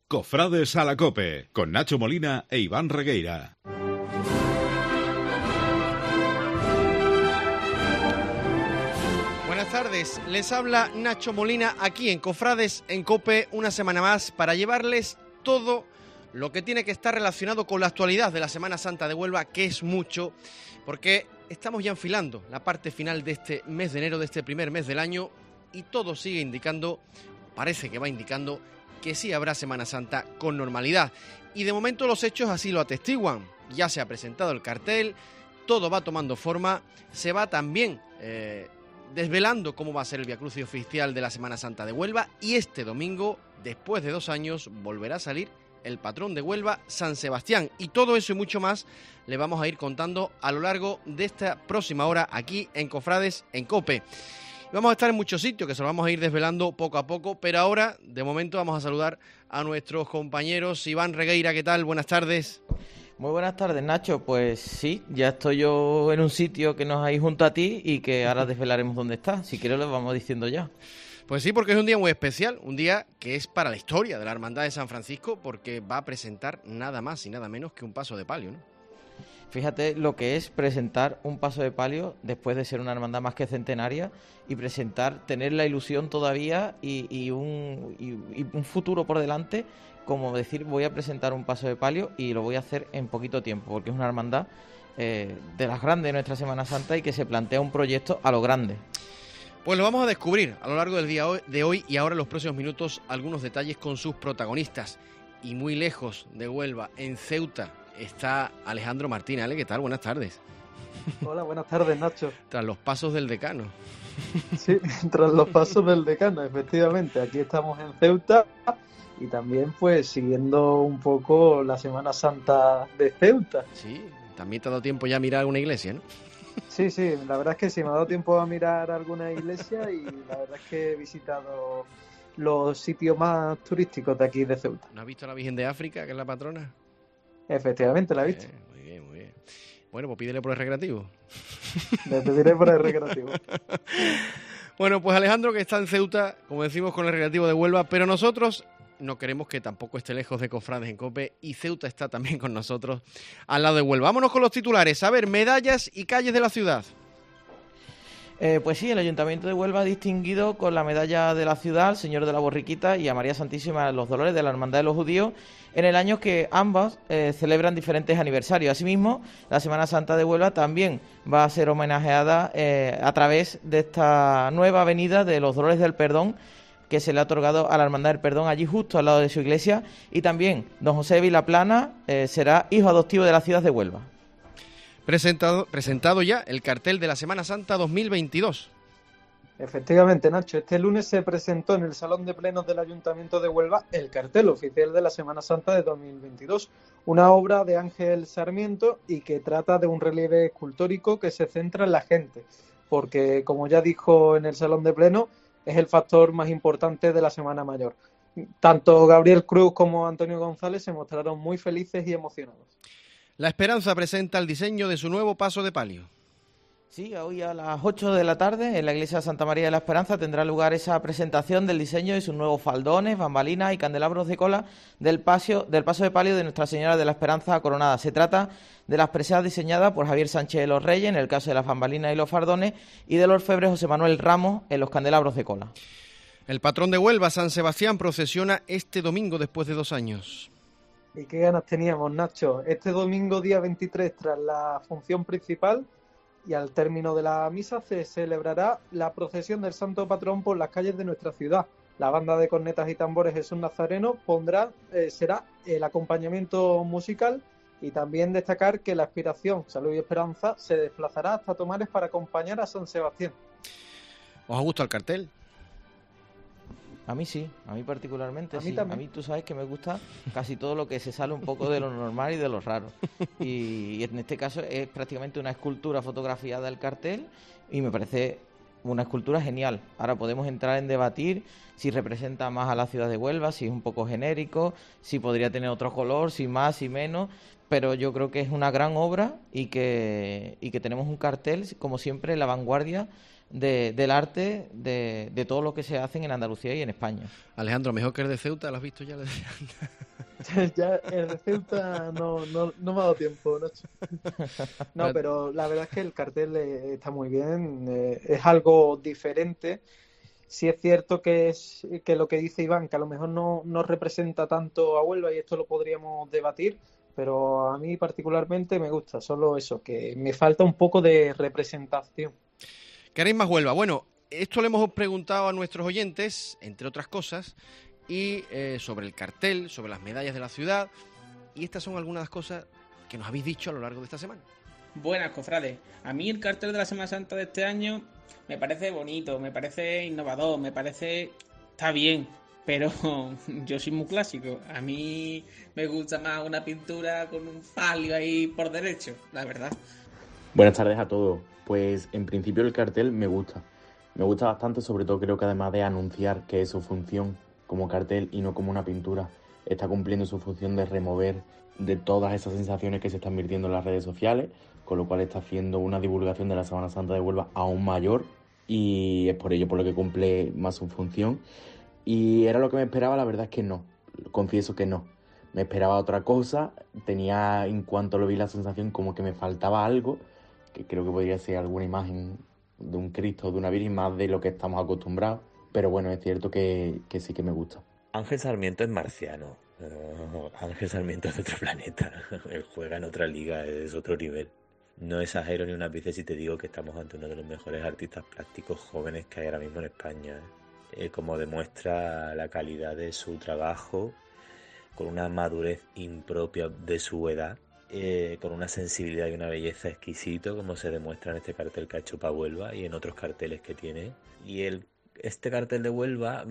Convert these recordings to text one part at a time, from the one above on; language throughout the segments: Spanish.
Cofrades a la COPE, con Nacho Molina e Iván Regueira. Buenas tardes, les habla Nacho Molina aquí en Cofrades en COPE una semana más para llevarles todo lo que tiene que estar relacionado con la actualidad de la Semana Santa de Huelva, que es mucho, porque estamos ya enfilando la parte final de este mes de enero, de este primer mes del año, y todo sigue indicando, parece que va indicando, que sí habrá Semana Santa con normalidad. Y de momento los hechos así lo atestiguan. Ya se ha presentado el cartel, todo va tomando forma, se va también desvelando cómo va a ser el viacrucis oficial de la Semana Santa de Huelva, y este domingo, después de 2 años, volverá a salir el patrón de Huelva, San Sebastián. Y todo eso y mucho más le vamos a ir contando a lo largo de esta próxima hora aquí en Cofrades en COPE. Vamos a estar en muchos sitios que se lo vamos a ir desvelando poco a poco, pero ahora, de momento, vamos a saludar a nuestros compañeros. Iván Regueira, ¿qué tal? Buenas tardes. Muy buenas tardes, Nacho. Pues sí, ya estoy yo en un sitio que nos hay junto a ti y que ahora desvelaremos dónde está. Si quieres lo vamos diciendo ya. Pues sí, porque es un día muy especial, un día que es para la historia de la Hermandad de San Francisco, porque va a presentar nada más y nada menos que un paso de palio, ¿no? Fíjate lo que es presentar un paso de palio después de ser una hermandad más que centenaria y tener la ilusión todavía y un futuro por delante, como decir voy a presentar un paso de palio y lo voy a hacer en poquito tiempo, porque es una hermandad de las grandes de nuestra Semana Santa y que se plantea un proyecto a lo grande. Pues lo vamos a descubrir a lo largo del día de hoy y ahora en los próximos minutos algunos detalles con sus protagonistas. Y muy lejos de Huelva, en Ceuta, está Alejandro Martín. Ale, ¿qué tal? Buenas tardes. Hola, buenas tardes, Nacho. Tras los pasos del decano. Sí, tras los pasos del decano, efectivamente. Aquí estamos en Ceuta y también pues siguiendo un poco la Semana Santa de Ceuta. Sí, también te ha dado tiempo ya a mirar una iglesia, ¿no? Sí, la verdad es que sí, me ha dado tiempo a mirar alguna iglesia y la verdad es que he visitado los sitios más turísticos de aquí de Ceuta. ¿No has visto a la Virgen de África, que es la patrona? Efectivamente, la he visto. Muy bien, muy bien. Bueno, pues pídele por el recreativo. Le pediré por el recreativo. Bueno, pues Alejandro, que está en Ceuta, como decimos, con el recreativo de Huelva, pero nosotros no queremos que tampoco esté lejos de Cofrades en COPE, y Ceuta está también con nosotros al lado de Huelva. Vámonos con los titulares. A ver, medallas y calles de la ciudad. Pues sí, el Ayuntamiento de Huelva ha distinguido con la medalla de la ciudad al Señor de la Borriquita y a María Santísima de los Dolores de la Hermandad de los Judíos en el año que ambas celebran diferentes aniversarios. Asimismo, la Semana Santa de Huelva también va a ser homenajeada a través de esta nueva avenida de los Dolores del Perdón, que se le ha otorgado a la Hermandad del Perdón allí justo al lado de su iglesia, y también don José de Vilaplana será hijo adoptivo de la ciudad de Huelva. Presentado ya el cartel de la Semana Santa 2022. Efectivamente, Nacho, este lunes se presentó en el Salón de Plenos del Ayuntamiento de Huelva el cartel oficial de la Semana Santa de 2022, una obra de Ángel Sarmiento y que trata de un relieve escultórico que se centra en la gente, porque, como ya dijo en el Salón de Plenos, es el factor más importante de la Semana Mayor. Tanto Gabriel Cruz como Antonio González se mostraron muy felices y emocionados. La Esperanza presenta el diseño de su nuevo paso de palio. Sí, hoy a las 8 de la tarde en la iglesia de Santa María de la Esperanza tendrá lugar esa presentación del diseño de sus nuevos faldones, bambalinas y candelabros de cola del paso de palio de Nuestra Señora de la Esperanza Coronada. Se trata de las preseas diseñadas por Javier Sánchez de los Reyes en el caso de las bambalinas y los fardones, y del orfebre José Manuel Ramos en los candelabros de cola. El patrón de Huelva, San Sebastián, procesiona este domingo después de 2 años. ¿Y qué ganas teníamos, Nacho? Este domingo, día 23, tras la función principal y al término de la misa, se celebrará la procesión del Santo Patrón por las calles de nuestra ciudad. La banda de cornetas y tambores Jesús Nazareno será el acompañamiento musical, y también destacar que la Aspiración, Salud y Esperanza se desplazará hasta Tomares para acompañar a San Sebastián. ¿Os ha gustado el cartel? A mí sí, a mí particularmente a mí sí. también. A mí tú sabes que me gusta casi todo lo que se sale un poco de lo normal y de lo raro. Y en este caso es prácticamente una escultura fotografiada del cartel y me parece una escultura genial. Ahora podemos entrar en debatir si representa más a la ciudad de Huelva, si es un poco genérico, si podría tener otro color, si más, si menos, pero yo creo que es una gran obra y que tenemos un cartel, como siempre, en la vanguardia del arte, de todo lo que se hace en Andalucía y en España. Alejandro, mejor que el de Ceuta, ¿lo has visto ya? Ya el de Ceuta no me ha dado tiempo, Nacho. No, pero la verdad es que el cartel está muy bien, es algo diferente. Sí es cierto que lo que dice Iván, que a lo mejor no representa tanto a Huelva y esto lo podríamos debatir, pero a mí particularmente me gusta, solo eso, que me falta un poco de representación. ¿Queréis más Huelva? Bueno, esto le hemos preguntado a nuestros oyentes, entre otras cosas, y sobre el cartel, sobre las medallas de la ciudad, y estas son algunas cosas que nos habéis dicho a lo largo de esta semana. Buenas, cofrades. A mí el cartel de la Semana Santa de este año me parece bonito, me parece innovador, me parece... está bien, pero yo soy muy clásico. A mí me gusta más una pintura con un palio ahí por derecho, la verdad. Buenas tardes a todos. Pues en principio el cartel me gusta. Me gusta bastante, sobre todo creo que además de anunciar que es su función como cartel y no como una pintura, está cumpliendo su función de remover de todas esas sensaciones que se están virtiendo en las redes sociales, con lo cual está haciendo una divulgación de la Semana Santa de Huelva aún mayor y es por ello por lo que cumple más su función. Y era lo que me esperaba, la verdad es que no, confieso que no. Me esperaba otra cosa, tenía en cuanto lo vi la sensación como que me faltaba algo, que creo que podría ser alguna imagen de un Cristo o de una Virgen más de lo que estamos acostumbrados, pero bueno, es cierto que sí que me gusta. Ángel Sarmiento es marciano, Ángel Sarmiento es de otro planeta, él juega en otra liga, es otro nivel. No exagero ni una ápice si te digo que estamos ante uno de los mejores artistas plásticos jóvenes que hay ahora mismo en España, como demuestra la calidad de su trabajo, con una madurez impropia de su edad, con una sensibilidad y una belleza exquisito, como se demuestra en este cartel que ha hecho para Huelva y en otros carteles que tiene. Y este cartel de Huelva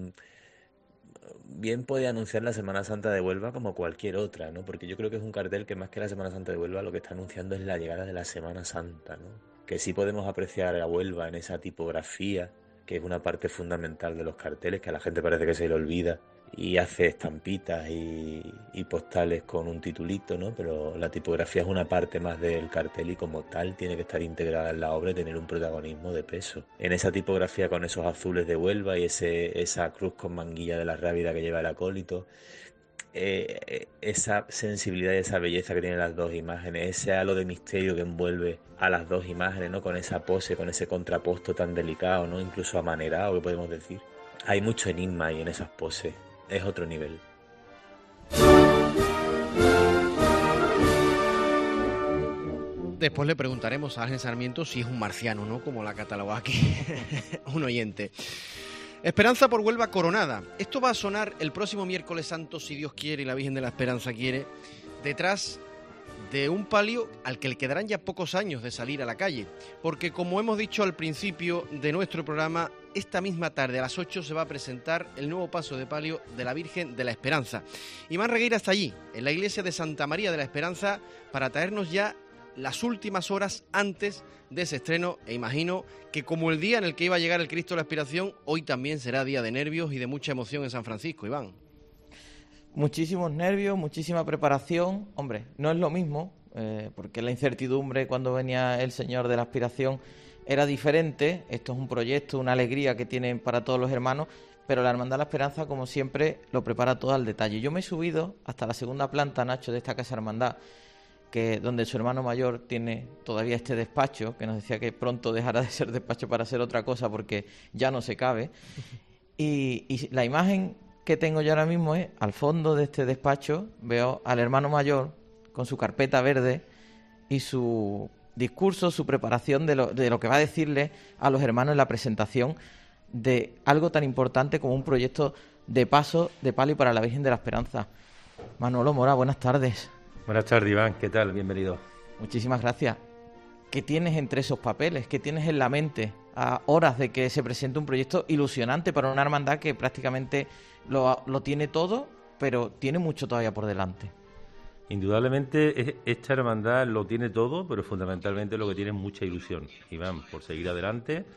bien puede anunciar la Semana Santa de Huelva como cualquier otra, ¿no? Porque yo creo que es un cartel que más que la Semana Santa de Huelva lo que está anunciando es la llegada de la Semana Santa, ¿no? Que sí podemos apreciar a Huelva en esa tipografía, que es una parte fundamental de los carteles, que a la gente parece que se le olvida y hace estampitas y postales con un titulito, ¿no? Pero la tipografía es una parte más del cartel y como tal tiene que estar integrada en la obra y tener un protagonismo de peso. En esa tipografía con esos azules de Huelva y esa cruz con manguilla de la Rábida que lleva el acólito, esa sensibilidad y esa belleza que tienen las dos imágenes, ese halo de misterio que envuelve a las dos imágenes, ¿no? Con esa pose, con ese contraposto tan delicado, ¿no? Incluso amanerado, que podemos decir. Hay mucho enigma ahí en esas poses. Es otro nivel. Después le preguntaremos a Ángel Sarmiento si es un marciano, ¿no? Como la cataloga aquí un oyente. Esperanza por Huelva coronada. Esto va a sonar el próximo miércoles santo, si Dios quiere y la Virgen de la Esperanza quiere, detrás de un palio al que le quedarán ya pocos años de salir a la calle, porque como hemos dicho al principio de nuestro programa, esta misma tarde a las 8 se va a presentar el nuevo paso de palio de la Virgen de la Esperanza. Iván Regueira está allí, en la iglesia de Santa María de la Esperanza, para traernos ya las últimas horas antes de ese estreno, e imagino que como el día en el que iba a llegar el Cristo de la Aspiración, hoy también será día de nervios y de mucha emoción en San Francisco, Iván. Muchísimos nervios, muchísima preparación. Hombre, no es lo mismo, porque la incertidumbre cuando venía el Señor de la Aspiración era diferente. Esto es un proyecto, una alegría que tienen para todos los hermanos, pero la Hermandad de la Esperanza, como siempre, lo prepara todo al detalle. Yo me he subido hasta la segunda planta, Nacho, de esta Casa Hermandad, que donde su hermano mayor tiene todavía este despacho, que nos decía que pronto dejará de ser despacho para ser otra cosa porque ya no se cabe. Y la imagen que tengo yo ahora mismo es, al fondo de este despacho, veo al hermano mayor con su carpeta verde y su discurso, su preparación de lo que va a decirle a los hermanos en la presentación de algo tan importante como un proyecto de paso de palio para la Virgen de la Esperanza. Manolo Mora, buenas tardes. Buenas tardes, Iván. ¿Qué tal? Bienvenido. Muchísimas gracias. ¿Qué tienes entre esos papeles? ¿Qué tienes en la mente a horas de que se presente un proyecto ilusionante para una hermandad que prácticamente lo tiene todo, pero tiene mucho todavía por delante? Indudablemente esta hermandad lo tiene todo, pero fundamentalmente lo que tiene es mucha ilusión, Iván, por seguir adelante,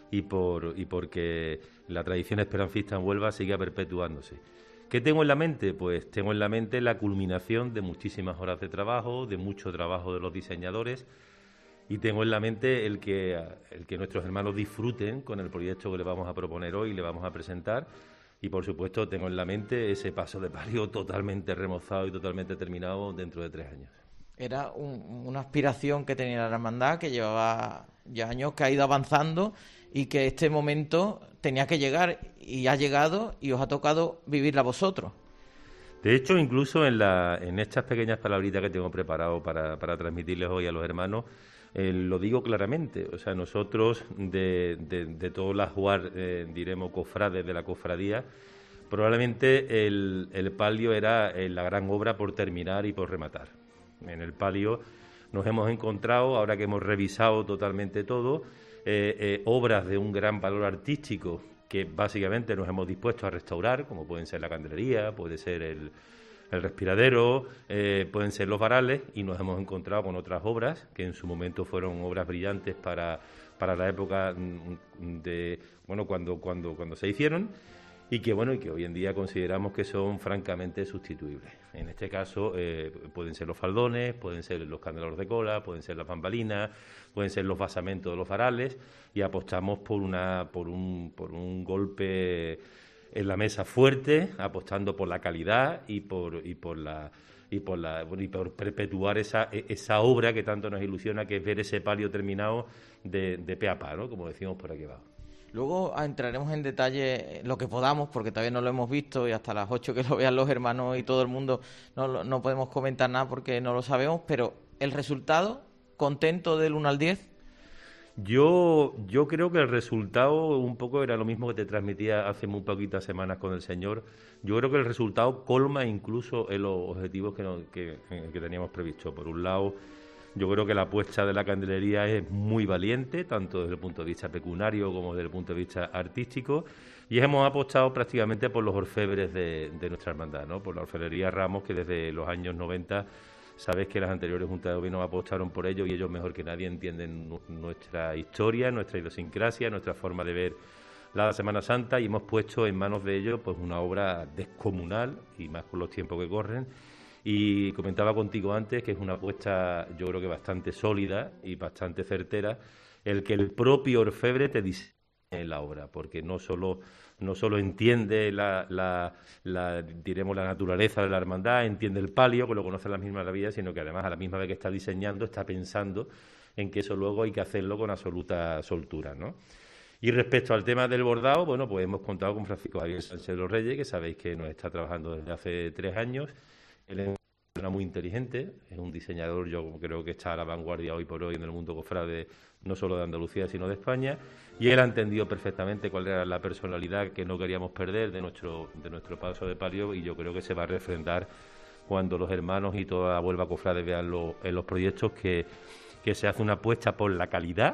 y porque la tradición esperancista en Huelva siga perpetuándose. ¿Qué tengo en la mente? Pues tengo en la mente la culminación de muchísimas horas de trabajo, de mucho trabajo de los diseñadores, y tengo en la mente el que nuestros hermanos disfruten con el proyecto que les vamos a proponer hoy y le vamos a presentar. Y, por supuesto, tengo en la mente ese paso de palio totalmente remozado y totalmente terminado dentro de 3 años. Era una aspiración que tenía la hermandad, que llevaba ya años, que ha ido avanzando y que este momento tenía que llegar y ha llegado y os ha tocado vivirla vosotros. De hecho, incluso en estas pequeñas palabritas que tengo preparado para transmitirles hoy a los hermanos, lo digo claramente. O sea, nosotros de todos las jugar, diremos, cofrades de la cofradía, probablemente el palio era la gran obra por terminar y por rematar. En el palio nos hemos encontrado, ahora que hemos revisado totalmente todo, obras de un gran valor artístico que básicamente nos hemos dispuesto a restaurar, como pueden ser la candelería, puede ser el respiradero, pueden ser los varales, y nos hemos encontrado con otras obras que en su momento fueron obras brillantes para la época de cuando se hicieron, y que hoy en día consideramos que son francamente sustituibles. En este caso pueden ser los faldones, pueden ser los candelabros de cola, pueden ser las bambalinas, pueden ser los basamentos de los varales, y apostamos por un golpe en la mesa fuerte, apostando por la calidad y por perpetuar esa obra que tanto nos ilusiona, que es ver ese palio terminado de pe a pa, ¿no?, como decimos por aquí abajo. Luego entraremos en detalle lo que podamos, porque todavía no lo hemos visto, y hasta las 8 que lo vean los hermanos y todo el mundo no podemos comentar nada porque no lo sabemos, pero el resultado, ¿contento del 1 al 10? Yo creo que el resultado un poco era lo mismo que te transmitía hace muy poquitas semanas con el Señor. Yo creo que el resultado colma incluso en los objetivos que teníamos previsto. Por un lado, yo creo que la apuesta de la candelería es muy valiente, tanto desde el punto de vista pecuniario como desde el punto de vista artístico, y hemos apostado prácticamente por los orfebres de nuestra hermandad, ¿no? Por la orfebrería Ramos, que desde los años 90... Sabes que las anteriores juntas de gobierno apostaron por ello, y ellos mejor que nadie entienden nuestra historia, nuestra idiosincrasia, nuestra forma de ver la Semana Santa, y hemos puesto en manos de ellos pues una obra descomunal, y más con los tiempos que corren. Y comentaba contigo antes que es una apuesta, yo creo que bastante sólida y bastante certera, el que el propio orfebre te diseñe la obra, porque no solo entiende la naturaleza de la hermandad, entiende el palio, que lo conoce a las mismas maravillas, sino que además a la misma vez que está diseñando, está pensando en que eso luego hay que hacerlo con absoluta soltura, ¿no? Y respecto al tema del bordado, bueno, pues hemos contado con Francisco Javier Sánchez de los Reyes, que sabéis que nos está trabajando desde hace 3 años. Él es una persona muy inteligente, es un diseñador, yo creo que está a la vanguardia hoy por hoy en el mundo cofrade, no solo de Andalucía, sino de España, y él ha entendido perfectamente cuál era la personalidad que no queríamos perder de nuestro paso de palio, y yo creo que se va a refrendar cuando los hermanos y toda la Huelva cofrade vean en los proyectos que se hace una apuesta por la calidad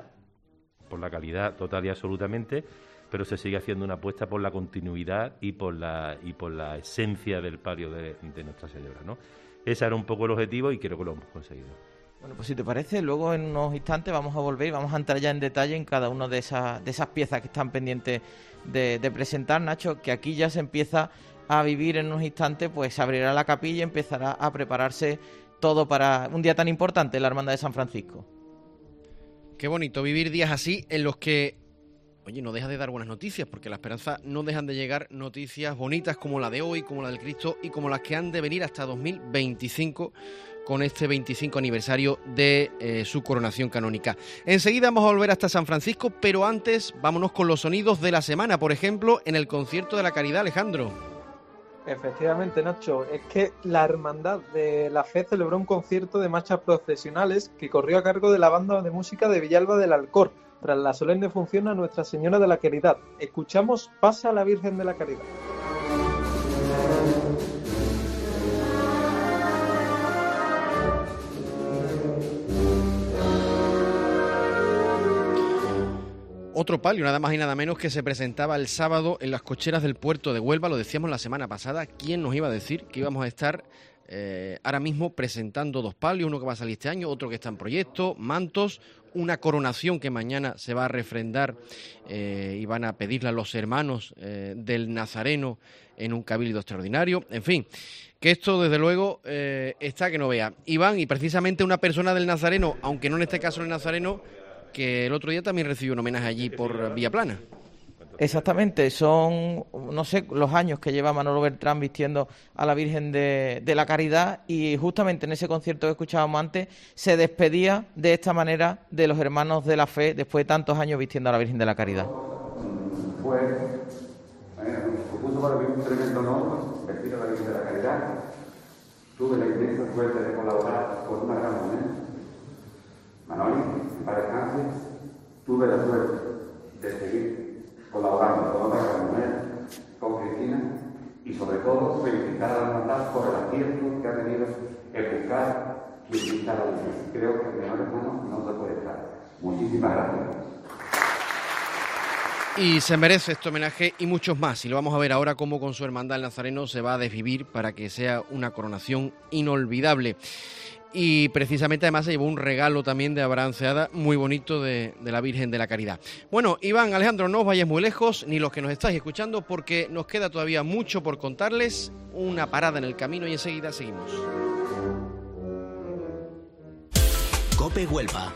total y absolutamente, pero se sigue haciendo una apuesta por la continuidad y por la esencia del palio de Nuestra Señora, ¿no? Ese era un poco el objetivo, y creo que lo hemos conseguido. Bueno, pues si te parece, luego en unos instantes vamos a volver y vamos a entrar ya en detalle en cada una de esas piezas que están pendientes de presentar, Nacho, que aquí ya se empieza a vivir en unos instantes, pues se abrirá la capilla y empezará a prepararse todo para un día tan importante, la Hermandad de San Francisco. Qué bonito vivir días así en los que, oye, no deja de dar buenas noticias, porque la esperanza no dejan de llegar noticias bonitas como la de hoy, como la del Cristo y como las que han de venir hasta 2025 con este 25 aniversario de su coronación canónica. Enseguida vamos a volver hasta San Francisco, pero antes vámonos con los sonidos de la semana, por ejemplo, en el concierto de la Caridad, Alejandro. Efectivamente, Nacho, es que la Hermandad de la Fe celebró un concierto de marchas procesionales que corrió a cargo de la banda de música de Villalba del Alcor, tras la solemne función a Nuestra Señora de la Caridad. Escuchamos Pasa la Virgen de la Caridad. Otro palio, nada más y nada menos, que se presentaba el sábado en las cocheras del puerto de Huelva. Lo decíamos la semana pasada. ¿Quién nos iba a decir que íbamos a estar ahora mismo presentando 2 palios? Uno que va a salir este año, otro que está en proyecto, mantos, una coronación que mañana se va a refrendar y van a pedirle a los hermanos del Nazareno en un cabildo extraordinario. En fin, que esto desde luego está que no vea. Iván, y precisamente una persona del Nazareno, aunque no en este caso el Nazareno, que el otro día también recibió un homenaje allí por Villaplana. Exactamente, son, no sé, los años que lleva Manolo Beltrán vistiendo a la Virgen de la Caridad, y justamente en ese concierto que escuchábamos antes se despedía de esta manera de los hermanos de la fe después de tantos años vistiendo a la Virgen de la Caridad. Supuso para mí un tremendo honor vestir a la Virgen de la Caridad. Tuve la inmensa suerte de colaborar con una gran mujer, Manoli, para descanse. Tuve la suerte de seguir colaborando con otra gran mujer, con Cristina, y sobre todo felicitar a la hermandad por el acierto que ha tenido el buscar quien vista a la Virgen. Creo que el mejor hermano no se puede estar. Muchísimas gracias. Y se merece este homenaje y muchos más. Y lo vamos a ver ahora cómo con su hermandad el Nazareno se va a desvivir para que sea una coronación inolvidable. Y precisamente además se llevó un regalo también de Abraham Ceada muy bonito de la Virgen de la Caridad. Bueno, Iván, Alejandro, no os vayáis muy lejos, ni los que nos estáis escuchando, porque nos queda todavía mucho por contarles. Una parada en el camino y enseguida seguimos. COPE Huelva.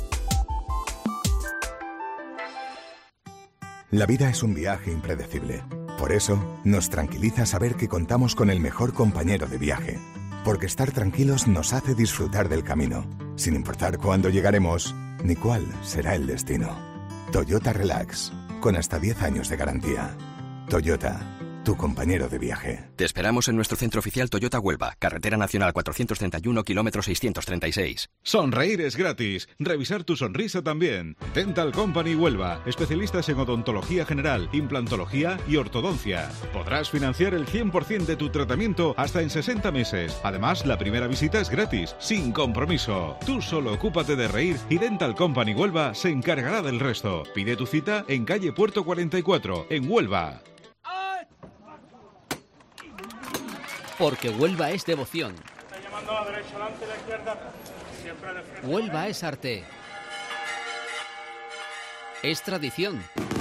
La vida es un viaje impredecible. Por eso, nos tranquiliza saber que contamos con el mejor compañero de viaje. Porque estar tranquilos nos hace disfrutar del camino, sin importar cuándo llegaremos ni cuál será el destino. Toyota Relax, con hasta 10 años de garantía. Toyota, tu compañero de viaje. Te esperamos en nuestro centro oficial Toyota Huelva, Carretera Nacional 431, kilómetro 636. Sonreír es gratis. Revisar tu sonrisa también. Dental Company Huelva, especialistas en odontología general, implantología y ortodoncia. Podrás financiar el 100% de tu tratamiento hasta en 60 meses. Además, la primera visita es gratis, sin compromiso. Tú solo ocúpate de reír y Dental Company Huelva se encargará del resto. Pide tu cita en calle Puerto 44, en Huelva. Porque Huelva es devoción. Huelva es arte. Es tradición.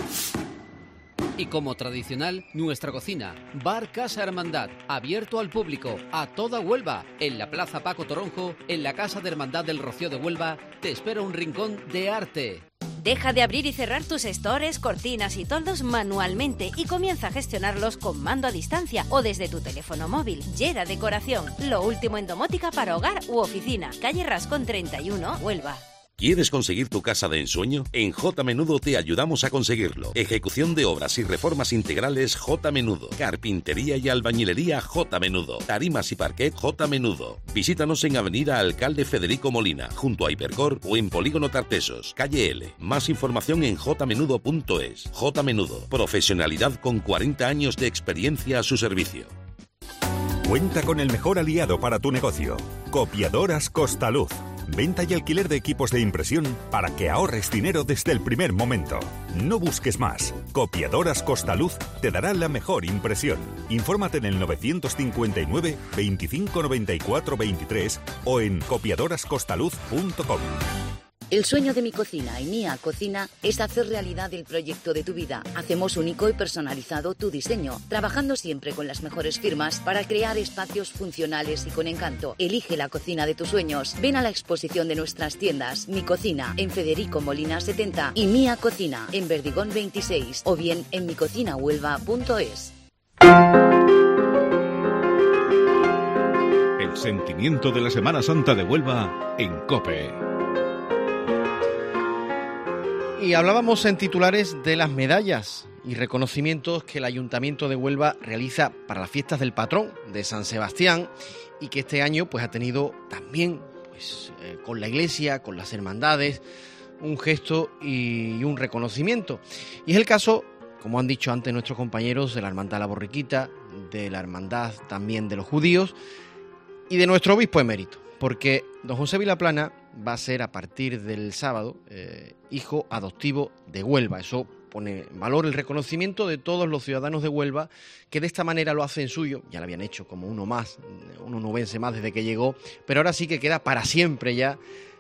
Y como tradicional, nuestra cocina, Bar Casa Hermandad, abierto al público, a toda Huelva, en la Plaza Paco Toronjo, en la Casa de Hermandad del Rocío de Huelva, te espera un rincón de arte. Deja de abrir y cerrar tus stores, cortinas y toldos manualmente y comienza a gestionarlos con mando a distancia o desde tu teléfono móvil. Yera Decoración, lo último en domótica para hogar u oficina. Calle Rascón 31, Huelva. ¿Quieres conseguir tu casa de ensueño? En J Menudo te ayudamos a conseguirlo. Ejecución de obras y reformas integrales J Menudo. Carpintería y albañilería J Menudo. Tarimas y parquet J Menudo. Visítanos en Avenida Alcalde Federico Molina, junto a Hipercor, o en Polígono Tartesos, calle L. Más información en jmenudo.es. J Menudo. Profesionalidad con 40 años de experiencia a su servicio. Cuenta con el mejor aliado para tu negocio. Copiadoras Costaluz. Venta y alquiler de equipos de impresión para que ahorres dinero desde el primer momento. No busques más. Copiadoras Costaluz te dará la mejor impresión. Infórmate en el 959 25 94 23 o en copiadorascostaluz.com. El sueño de mi cocina y Mía Cocina es hacer realidad el proyecto de tu vida. Hacemos único y personalizado tu diseño, trabajando siempre con las mejores firmas para crear espacios funcionales y con encanto. Elige la cocina de tus sueños. Ven a la exposición de nuestras tiendas Mi Cocina en Federico Molina 70 y Mía Cocina en Verdigón 26 o bien en micocinahuelva.es. El sentimiento de la Semana Santa de Huelva en COPE. Y hablábamos en titulares de las medallas y reconocimientos que el Ayuntamiento de Huelva realiza para las fiestas del patrón de San Sebastián y que este año pues ha tenido también con la Iglesia, con las hermandades, un gesto y un reconocimiento. Y es el caso, como han dicho antes nuestros compañeros, de la Hermandad de la Borriquita, de la Hermandad también de los Judíos y de nuestro obispo emérito, porque don José Vilaplana va a ser a partir del sábado hijo adoptivo de Huelva. Eso pone en valor el reconocimiento de todos los ciudadanos de Huelva que de esta manera lo hacen suyo. Ya lo habían hecho como uno más, un onubense más desde que llegó, pero ahora sí que queda para siempre ya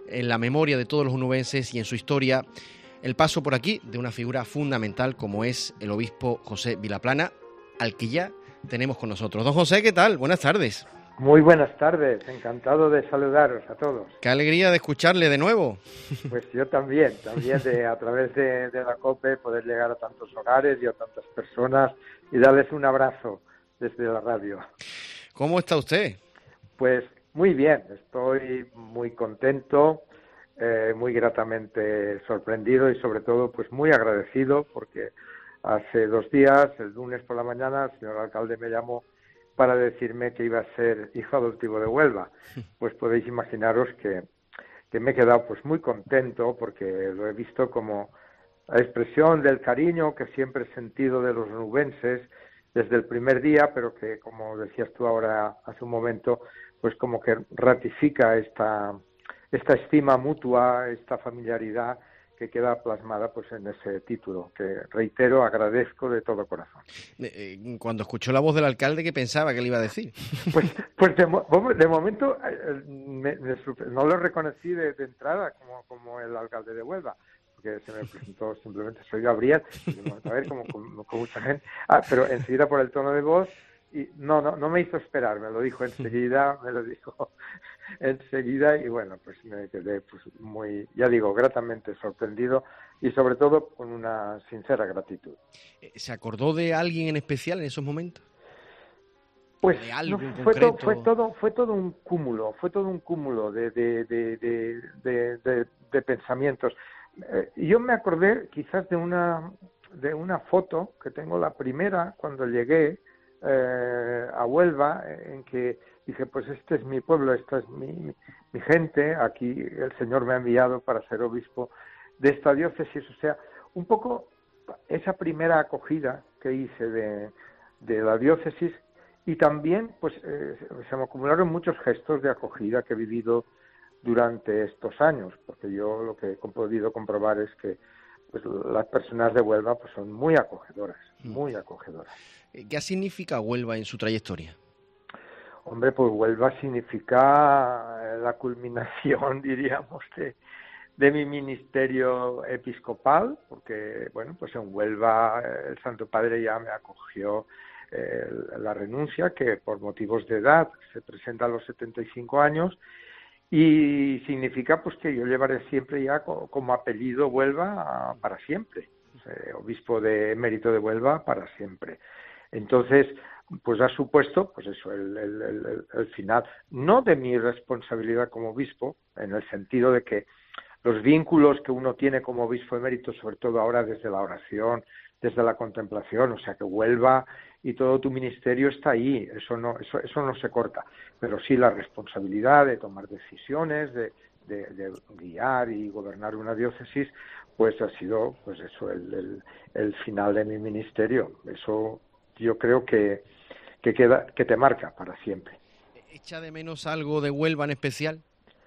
en la memoria de todos los onubenses y en su historia el paso por aquí de una figura fundamental como es el obispo José Vilaplana, al que ya tenemos con nosotros. Don José, ¿qué tal? Buenas tardes. Muy buenas tardes, encantado de saludaros a todos. Qué alegría de escucharle de nuevo. Pues yo también a través de la COPE poder llegar a tantos hogares y a tantas personas y darles un abrazo desde la radio. ¿Cómo está usted? Pues muy bien, estoy muy contento, muy gratamente sorprendido y sobre todo pues muy agradecido porque hace 2 días, el lunes por la mañana, el señor alcalde me llamó para decirme que iba a ser hijo adoptivo de Huelva. Pues podéis imaginaros que me he quedado pues muy contento porque lo he visto como la expresión del cariño que siempre he sentido de los onubenses desde el primer día, pero que, como decías tú ahora hace un momento, pues como que ratifica esta estima mutua, esta familiaridad que queda plasmada pues en ese título, que reitero, agradezco de todo corazón. Cuando escuchó la voz del alcalde, ¿qué pensaba que le iba a decir? Pues de momento no lo reconocí de entrada como el alcalde de Huelva, porque se me presentó simplemente, soy Gabriel, y a ver, como mucha gente, pero enseguida por el tono de voz, y no me hizo esperar, me lo dijo enseguida, y bueno, pues me quedé pues muy, ya digo, gratamente sorprendido y sobre todo con una sincera gratitud. ¿Se acordó de alguien en especial en esos momentos? Pues ¿De algo no, fue todo un cúmulo de pensamientos. Yo me acordé quizás de una foto que tengo, la primera cuando llegué a Huelva, en que dije, pues este es mi pueblo, esta es mi gente, aquí el Señor me ha enviado para ser obispo de esta diócesis. O sea, un poco esa primera acogida que hice de la diócesis, y también pues se me acumularon muchos gestos de acogida que he vivido durante estos años, porque yo lo que he podido comprobar es que pues las personas de Huelva pues son muy acogedoras, muy acogedoras. ¿Qué significa Huelva en su trayectoria? Hombre, pues Huelva significa la culminación, diríamos, de mi ministerio episcopal, porque, bueno, pues en Huelva el Santo Padre ya me acogió la renuncia, que por motivos de edad se presenta a los 75 años, y significa pues que yo llevaré siempre ya como apellido Huelva para siempre, obispo de emérito de Huelva para siempre. Entonces, pues ha supuesto, pues eso, el final, no de mi responsabilidad como obispo, en el sentido de que los vínculos que uno tiene como obispo emérito, sobre todo ahora desde la oración, desde la contemplación, o sea que Huelva y todo tu ministerio está ahí, eso no se corta, pero sí la responsabilidad de tomar decisiones, de guiar y gobernar una diócesis, pues ha sido, pues eso, el final de mi ministerio. Eso yo creo que te marca para siempre. ¿Echa de menos algo de Huelva en especial?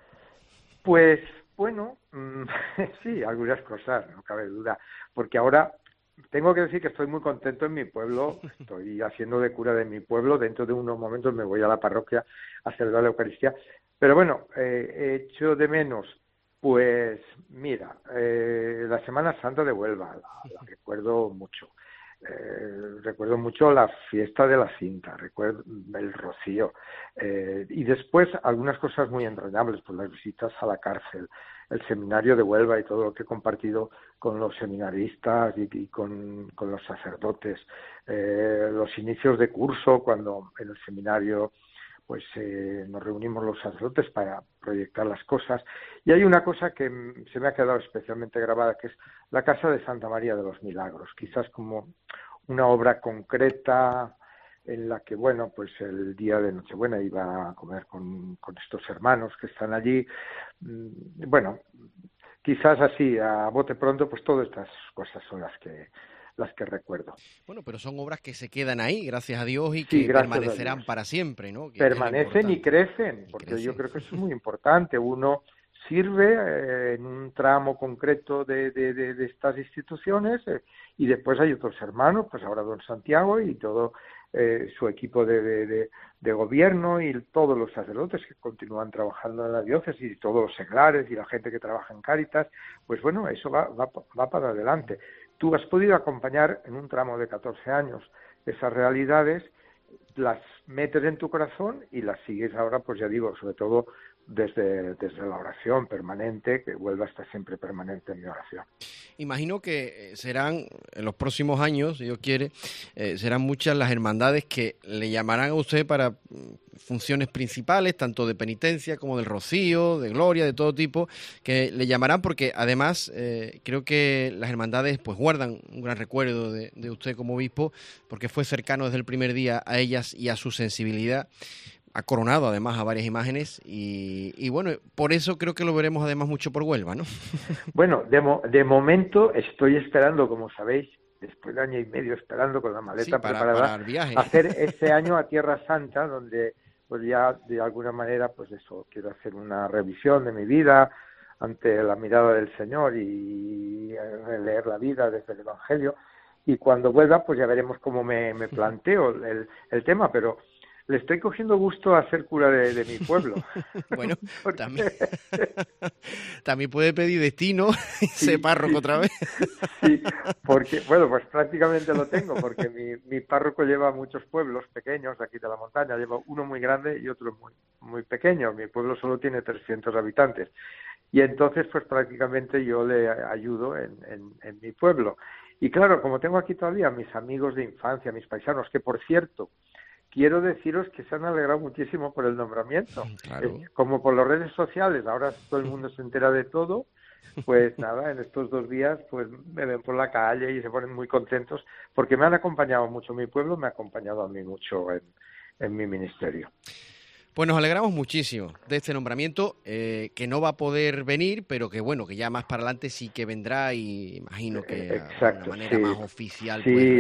Pues bueno, sí, algunas cosas, no cabe duda, porque ahora tengo que decir que estoy muy contento en mi pueblo, estoy haciendo de cura de mi pueblo, dentro de unos momentos me voy a la parroquia a celebrar la Eucaristía, pero bueno, echo de menos, pues mira, la Semana Santa de Huelva, la recuerdo mucho. Recuerdo mucho la fiesta de la cinta, recuerdo el rocío, y después algunas cosas muy entrañables, pues las visitas a la cárcel, el seminario de Huelva y todo lo que he compartido con los seminaristas y con los sacerdotes, los inicios de curso, cuando en el seminario pues nos reunimos los sacerdotes para proyectar las cosas. Y hay una cosa que se me ha quedado especialmente grabada, que es la Casa de Santa María de los Milagros, quizás como una obra concreta en la que, bueno, pues el día de Nochebuena iba a comer con estos hermanos que están allí. Bueno, quizás así, a bote pronto, pues todas estas cosas son las que recuerdo. Bueno, pero son obras que se quedan ahí, gracias a Dios, y que permanecerán para siempre, ¿no? Permanecen y crecen, porque yo creo que eso es muy importante. Uno sirve en un tramo concreto de estas instituciones y después hay otros hermanos, pues ahora don Santiago y todo su equipo de gobierno y todos los sacerdotes que continúan trabajando en la diócesis y todos los seglares y la gente que trabaja en Cáritas, pues bueno, eso va para adelante. Tú has podido acompañar en un tramo de 14 años esas realidades, las metes en tu corazón y las sigues ahora, pues ya digo, sobre todo desde la oración permanente, que Huelva está siempre permanente en mi oración. Imagino que serán, en los próximos años, si Dios quiere, serán muchas las hermandades que le llamarán a usted para funciones principales, tanto de penitencia como del rocío, de gloria, de todo tipo, que le llamarán porque además creo que las hermandades pues guardan un gran recuerdo de usted como obispo, porque fue cercano desde el primer día a ellas y a su sensibilidad. Ha coronado además a varias imágenes y bueno, por eso creo que lo veremos además mucho por Huelva, ¿no? Bueno, de momento estoy esperando, como sabéis, después de año y medio esperando con la maleta preparada, para el viaje. Hacer este año a Tierra Santa, donde pues ya de alguna manera, pues eso, quiero hacer una revisión de mi vida ante la mirada del Señor y leer la vida desde el Evangelio, y cuando vuelva pues ya veremos cómo me planteo el tema, pero le estoy cogiendo gusto a ser cura de mi pueblo. Bueno, también puede pedir destino y ser párroco otra vez. Sí, porque, bueno, pues prácticamente lo tengo, porque mi párroco lleva muchos pueblos pequeños de aquí de la montaña, lleva uno muy grande y otro muy pequeño. Mi pueblo solo tiene 300 habitantes. Y entonces, pues prácticamente yo le ayudo en mi pueblo. Y claro, como tengo aquí todavía mis amigos de infancia, mis paisanos, que por cierto, quiero deciros que se han alegrado muchísimo por el nombramiento. Claro. Como por las redes sociales, ahora todo el mundo se entera de todo, pues nada, en estos 2 días pues me ven por la calle y se ponen muy contentos porque me han acompañado mucho. Mi pueblo me ha acompañado a mí mucho en mi ministerio. Pues nos alegramos muchísimo de este nombramiento, que no va a poder venir, pero que bueno, que ya más para adelante sí que vendrá y imagino que exacto, de manera más oficial. Sí,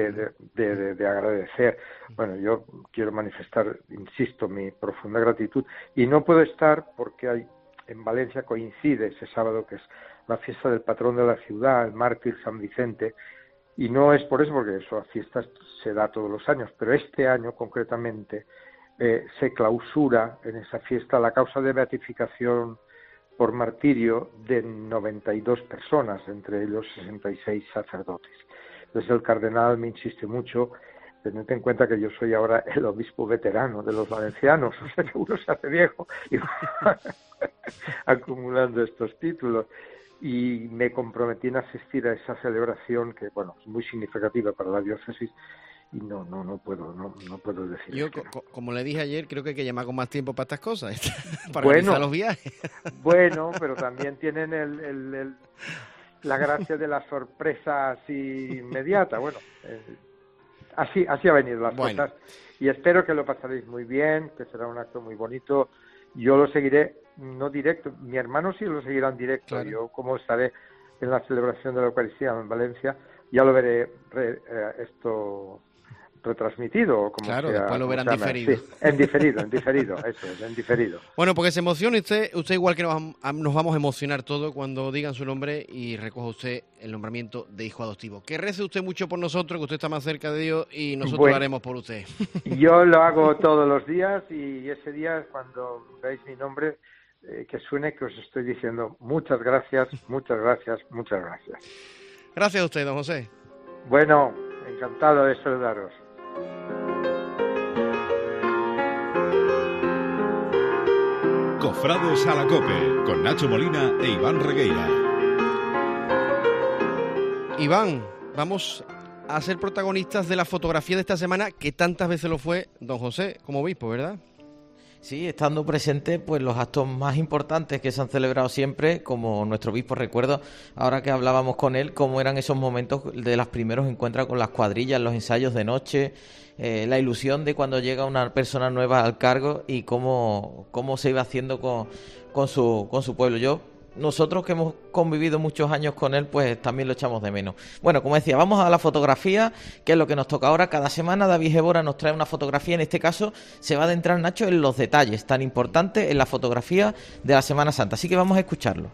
de agradecer. Bueno, yo quiero manifestar, insisto, mi profunda gratitud y no puedo estar porque en Valencia coincide ese sábado que es la fiesta del patrón de la ciudad, el mártir San Vicente, y no es por eso, porque esa fiesta se da todos los años, pero este año concretamente se clausura en esa fiesta la causa de beatificación por martirio de 92 personas, entre ellos 66 sacerdotes. Entonces el cardenal me insiste mucho, tened en cuenta que yo soy ahora el obispo veterano de los valencianos, o sea que uno se hace viejo y va acumulando estos títulos. Y me comprometí en asistir a esa celebración que, bueno, es muy significativa para la diócesis. Y no puedo decir. Yo, como le dije ayer, creo que hay que llamar con más tiempo para estas cosas, para organizar los viajes. Bueno, pero también tienen la gracia de la sorpresa así inmediata. Bueno, así ha venido las cosas. Y espero que lo pasaréis muy bien, que será un acto muy bonito. Yo lo seguiré, no directo. Mi hermano sí lo seguirá en directo. Claro. Yo, como estaré en la celebración de la Eucaristía en Valencia, ya lo veré esto retransmitido, o como claro, sea, después lo verán diferido. Sí, en diferido, eso es, en diferido. Bueno, porque se emociona usted igual que nos vamos a emocionar todos cuando digan su nombre y recoja usted el nombramiento de hijo adoptivo. Que rece usted mucho por nosotros, que usted está más cerca de Dios y nosotros lo haremos por usted. Yo lo hago todos los días y ese día cuando veáis mi nombre, que suene que os estoy diciendo muchas gracias, muchas gracias, muchas gracias. Gracias a usted, don José. Bueno, encantado de saludaros. Cofrades a la COPE, con Nacho Molina e Iván Regueira. Iván, vamos a ser protagonistas de la fotografía de esta semana, que tantas veces lo fue don José como obispo, ¿verdad? Sí, estando presente pues los actos más importantes que se han celebrado siempre, como nuestro obispo. Recuerdo, ahora que hablábamos con él, cómo eran esos momentos de los primeros encuentros con las cuadrillas, los ensayos de noche, la ilusión de cuando llega una persona nueva al cargo y cómo se iba haciendo con su pueblo. Nosotros que hemos convivido muchos años con él, pues también lo echamos de menos. Bueno, como decía, vamos a la fotografía, que es lo que nos toca ahora. Cada semana David Évora nos trae una fotografía. En este caso se va a adentrar, Nacho, en los detalles tan importantes en la fotografía de la Semana Santa. Así que vamos a escucharlo.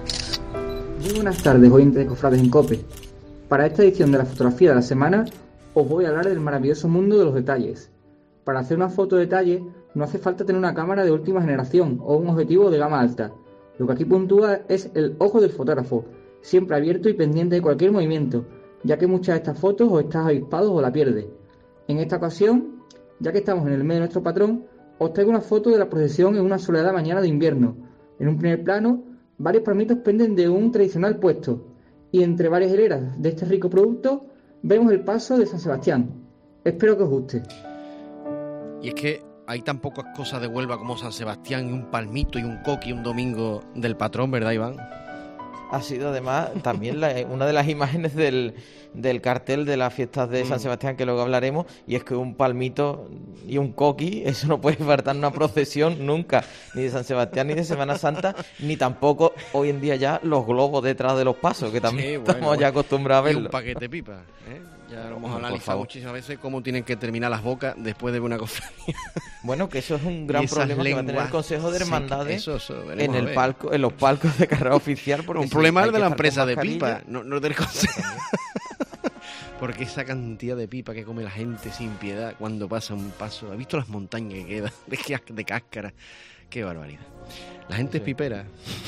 Muy buenas tardes, oyentes de Cofrades en COPE. Para esta edición de la fotografía de la semana, os voy a hablar del maravilloso mundo de los detalles. Para hacer una foto de detalle no hace falta tener una cámara de última generación o un objetivo de gama alta. Lo que aquí puntúa es el ojo del fotógrafo, siempre abierto y pendiente de cualquier movimiento, ya que muchas de estas fotos o estás avispado o la pierdes. En esta ocasión, ya que estamos en el mes de nuestro patrón, os traigo una foto de la procesión en una soleada mañana de invierno. En un primer plano, varios palmitos penden de un tradicional puesto, y entre varias hileras de este rico producto, vemos el paso de San Sebastián. Espero que os guste. Y es que hay tan pocas cosas de Huelva como San Sebastián y un palmito y un coqui un domingo del patrón, ¿verdad, Iván? Ha sido además también una de las imágenes del cartel de las fiestas de San Sebastián, que luego hablaremos, y es que un palmito y un coqui, eso no puede faltar en una procesión nunca, ni de San Sebastián ni de Semana Santa, ni tampoco hoy en día ya los globos detrás de los pasos, que también estamos ya acostumbrados a verlo. Y un paquete de pipa, ¿eh? Ya lo hemos analizado muchísimas veces cómo tienen que terminar las bocas después de una cofradía. Bueno, que eso es un gran problema que va a tener el Consejo de Hermandades en el palco, en los palcos de carrera oficial. Porque un problema es de la empresa de pipa, no del Consejo. Porque esa cantidad de pipa que come la gente sin piedad cuando pasa un paso. ¿Has visto las montañas que quedan de cáscara? Qué barbaridad. La gente es pipera.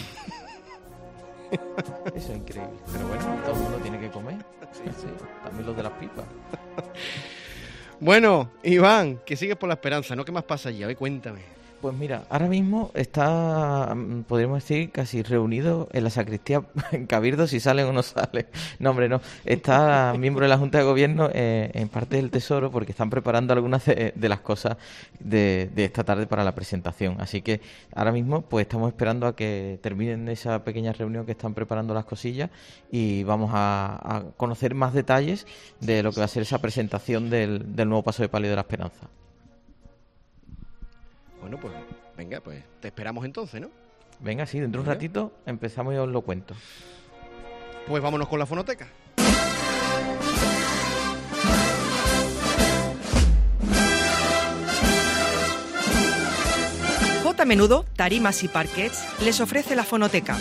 Eso es increíble. Pero bueno, todo el mundo tiene que comer. Sí. También los de las pipas. Bueno, Iván, que sigues por la esperanza, ¿no? ¿Qué más pasa allí? A ver, cuéntame. Pues mira, ahora mismo está, podríamos decir, casi reunido en la sacristía en Cabildo, si salen o no salen. No, hombre, no. Está miembro de la Junta de Gobierno en parte del Tesoro, porque están preparando algunas de las cosas de esta tarde para la presentación. Así que ahora mismo pues estamos esperando a que terminen esa pequeña reunión que están preparando las cosillas y vamos a conocer más detalles de lo que va a ser esa presentación del nuevo paso de palio de la Esperanza. Bueno, pues venga, pues te esperamos entonces, ¿no? Venga, sí, dentro de un ratito empezamos y os lo cuento. Pues vámonos con la fonoteca. J. Menudo, tarimas y parquets, les ofrece la fonoteca.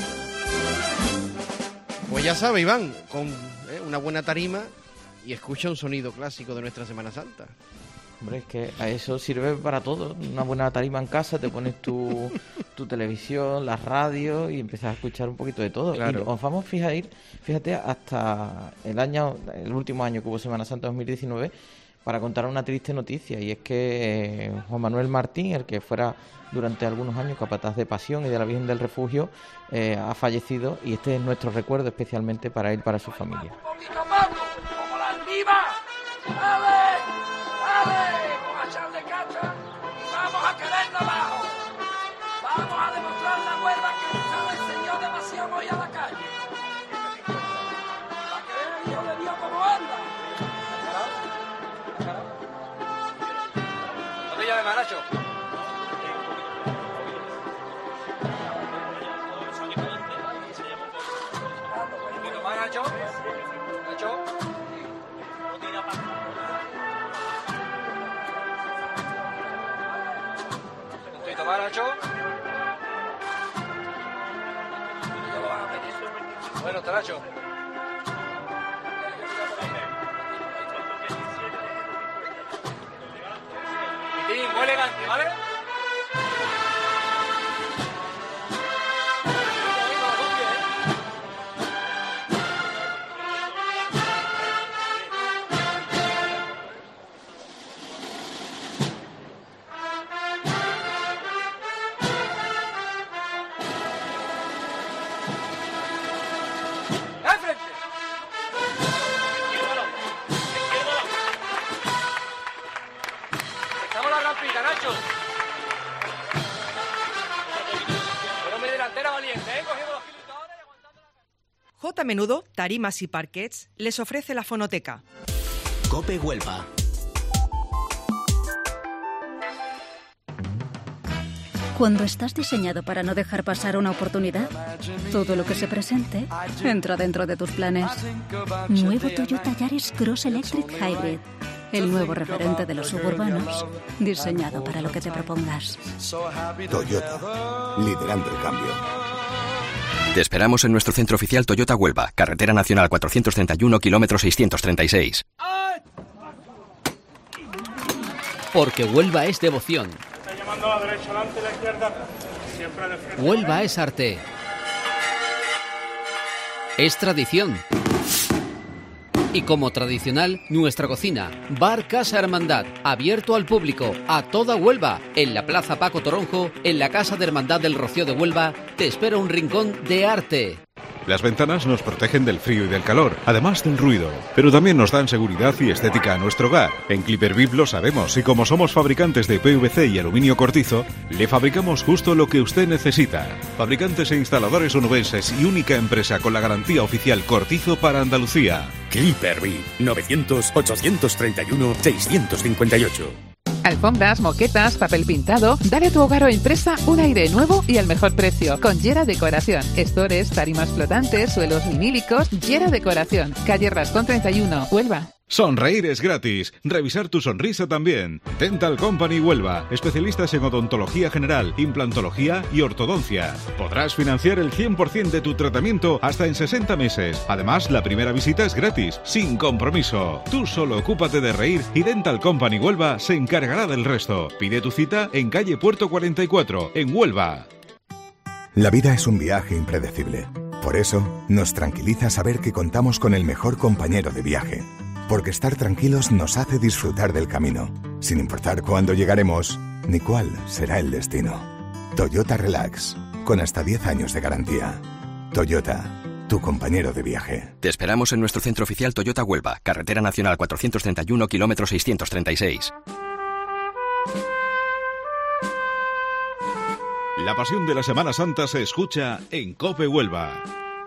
Pues ya sabe, Iván, con una buena tarima y escucha un sonido clásico de nuestra Semana Santa. Hombre, es que a eso sirve para todo. Una buena tarima en casa, te pones tu televisión, las radios y empiezas a escuchar un poquito de todo. Claro. Y nos vamos, fíjate, hasta el último año que hubo Semana Santa 2019, para contar una triste noticia, y es que Juan Manuel Martín, el que fuera durante algunos años capataz de Pasión y de la Virgen del Refugio, ha fallecido, y este es nuestro recuerdo especialmente para él y para su familia. ¡Como la altiva! ¡Ale! Vamos a echarle cacha y vamos a quererla abajo. Vamos a demostrar la Huelva que se la enseñó demasiado hoy a la calle. Para que vean el hijo de Dios cómo anda. ¿No te llames Manacho? Nacho. ¿Tomar, Nacho? Bueno, Nacho. Mitín, muy elegante, ¿vale? J. Menudo, tarimas y parquets, les ofrece la fonoteca. COPE Huelva. Cuando estás diseñado para no dejar pasar una oportunidad, todo lo que se presente entra dentro de tus planes. Nuevo Toyota Yaris Cross Electric Hybrid. El nuevo referente de los suburbanos, diseñado para lo que te propongas. Toyota, liderando el cambio. Te esperamos en nuestro centro oficial Toyota Huelva, Carretera Nacional 431, kilómetro 636. porque Huelva es devoción. Está llamando a la derecha adelante y la izquierda siempre de frente. Huelva es arte. Es tradición. Y como tradicional, nuestra cocina, Bar Casa Hermandad, abierto al público, a toda Huelva, en la Plaza Paco Toronjo, en la Casa de Hermandad del Rocío de Huelva, te espera un rincón de arte. Las ventanas nos protegen del frío y del calor, además del ruido, pero también nos dan seguridad y estética a nuestro hogar. En Clipper Vip lo sabemos y como somos fabricantes de PVC y aluminio cortizo, le fabricamos justo lo que usted necesita. Fabricantes e instaladores onubenses y única empresa con la garantía oficial cortizo para Andalucía. Clipper Vip, 900-831-658. Alfombras, moquetas, papel pintado. Dale a tu hogar o empresa un aire nuevo y al mejor precio. Con Yera Decoración. Estores, tarimas flotantes, suelos vinílicos. Yera Decoración. Calle Rascón 31, Huelva. Sonreír es gratis. Revisar tu sonrisa también. Dental Company Huelva. Especialistas en odontología general, implantología y ortodoncia. Podrás financiar el 100% de tu tratamiento hasta en 60 meses. Además, la primera visita es gratis, sin compromiso. Tú solo ocúpate de reír y Dental Company Huelva se encargará del resto. Pide tu cita en calle Puerto 44, en Huelva. La vida es un viaje impredecible. Por eso, nos tranquiliza saber que contamos con el mejor compañero de viaje. Porque estar tranquilos nos hace disfrutar del camino, sin importar cuándo llegaremos ni cuál será el destino. Toyota Relax, con hasta 10 años de garantía. Toyota, tu compañero de viaje. Te esperamos en nuestro centro oficial Toyota Huelva, Carretera Nacional 431, kilómetro 636. La pasión de la Semana Santa se escucha en COPE Huelva.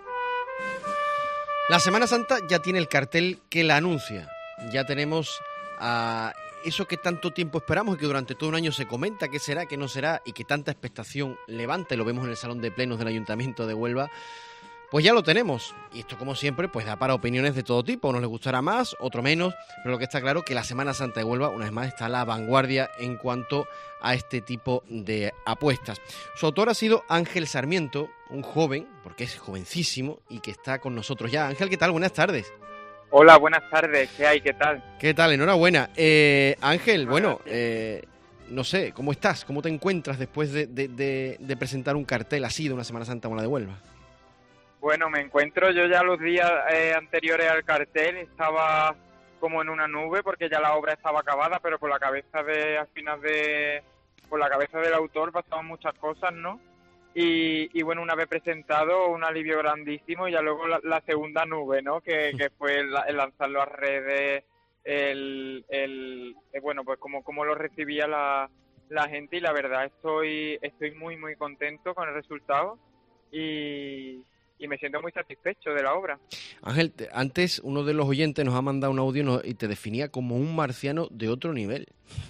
La Semana Santa ya tiene el cartel que la anuncia. Ya tenemos a eso que tanto tiempo esperamos y que durante todo un año se comenta qué será, qué no será y que tanta expectación levanta, y lo vemos en el Salón de Plenos del Ayuntamiento de Huelva. Pues ya lo tenemos. Y esto, como siempre, pues da para opiniones de todo tipo. Unos les gustará más, otro menos. Pero lo que está claro es que la Semana Santa de Huelva, una vez más, está a la vanguardia en cuanto a este tipo de apuestas. Su autor ha sido Ángel Sarmiento, un joven, porque es jovencísimo, y que está con nosotros ya. Ángel, ¿qué tal? Buenas tardes. Hola, buenas tardes. ¿Qué hay? ¿Qué tal? ¿Qué tal? Enhorabuena. Ángel, bueno, no sé, ¿cómo estás? ¿Cómo te encuentras después de presentar un cartel así de una Semana Santa como la de Huelva? Bueno, me encuentro, yo ya los días anteriores al cartel estaba como en una nube porque ya la obra estaba acabada, pero por la cabeza por la cabeza del autor pasaban muchas cosas, ¿no? Y bueno, una vez presentado, un alivio grandísimo, y ya luego la segunda nube, ¿no? Que fue el lanzarlo a redes, bueno, pues como lo recibía la gente, y la verdad estoy muy, muy contento con el resultado y me siento muy satisfecho de la obra. Ángel, antes uno de los oyentes nos ha mandado un audio y te definía como un marciano de otro nivel.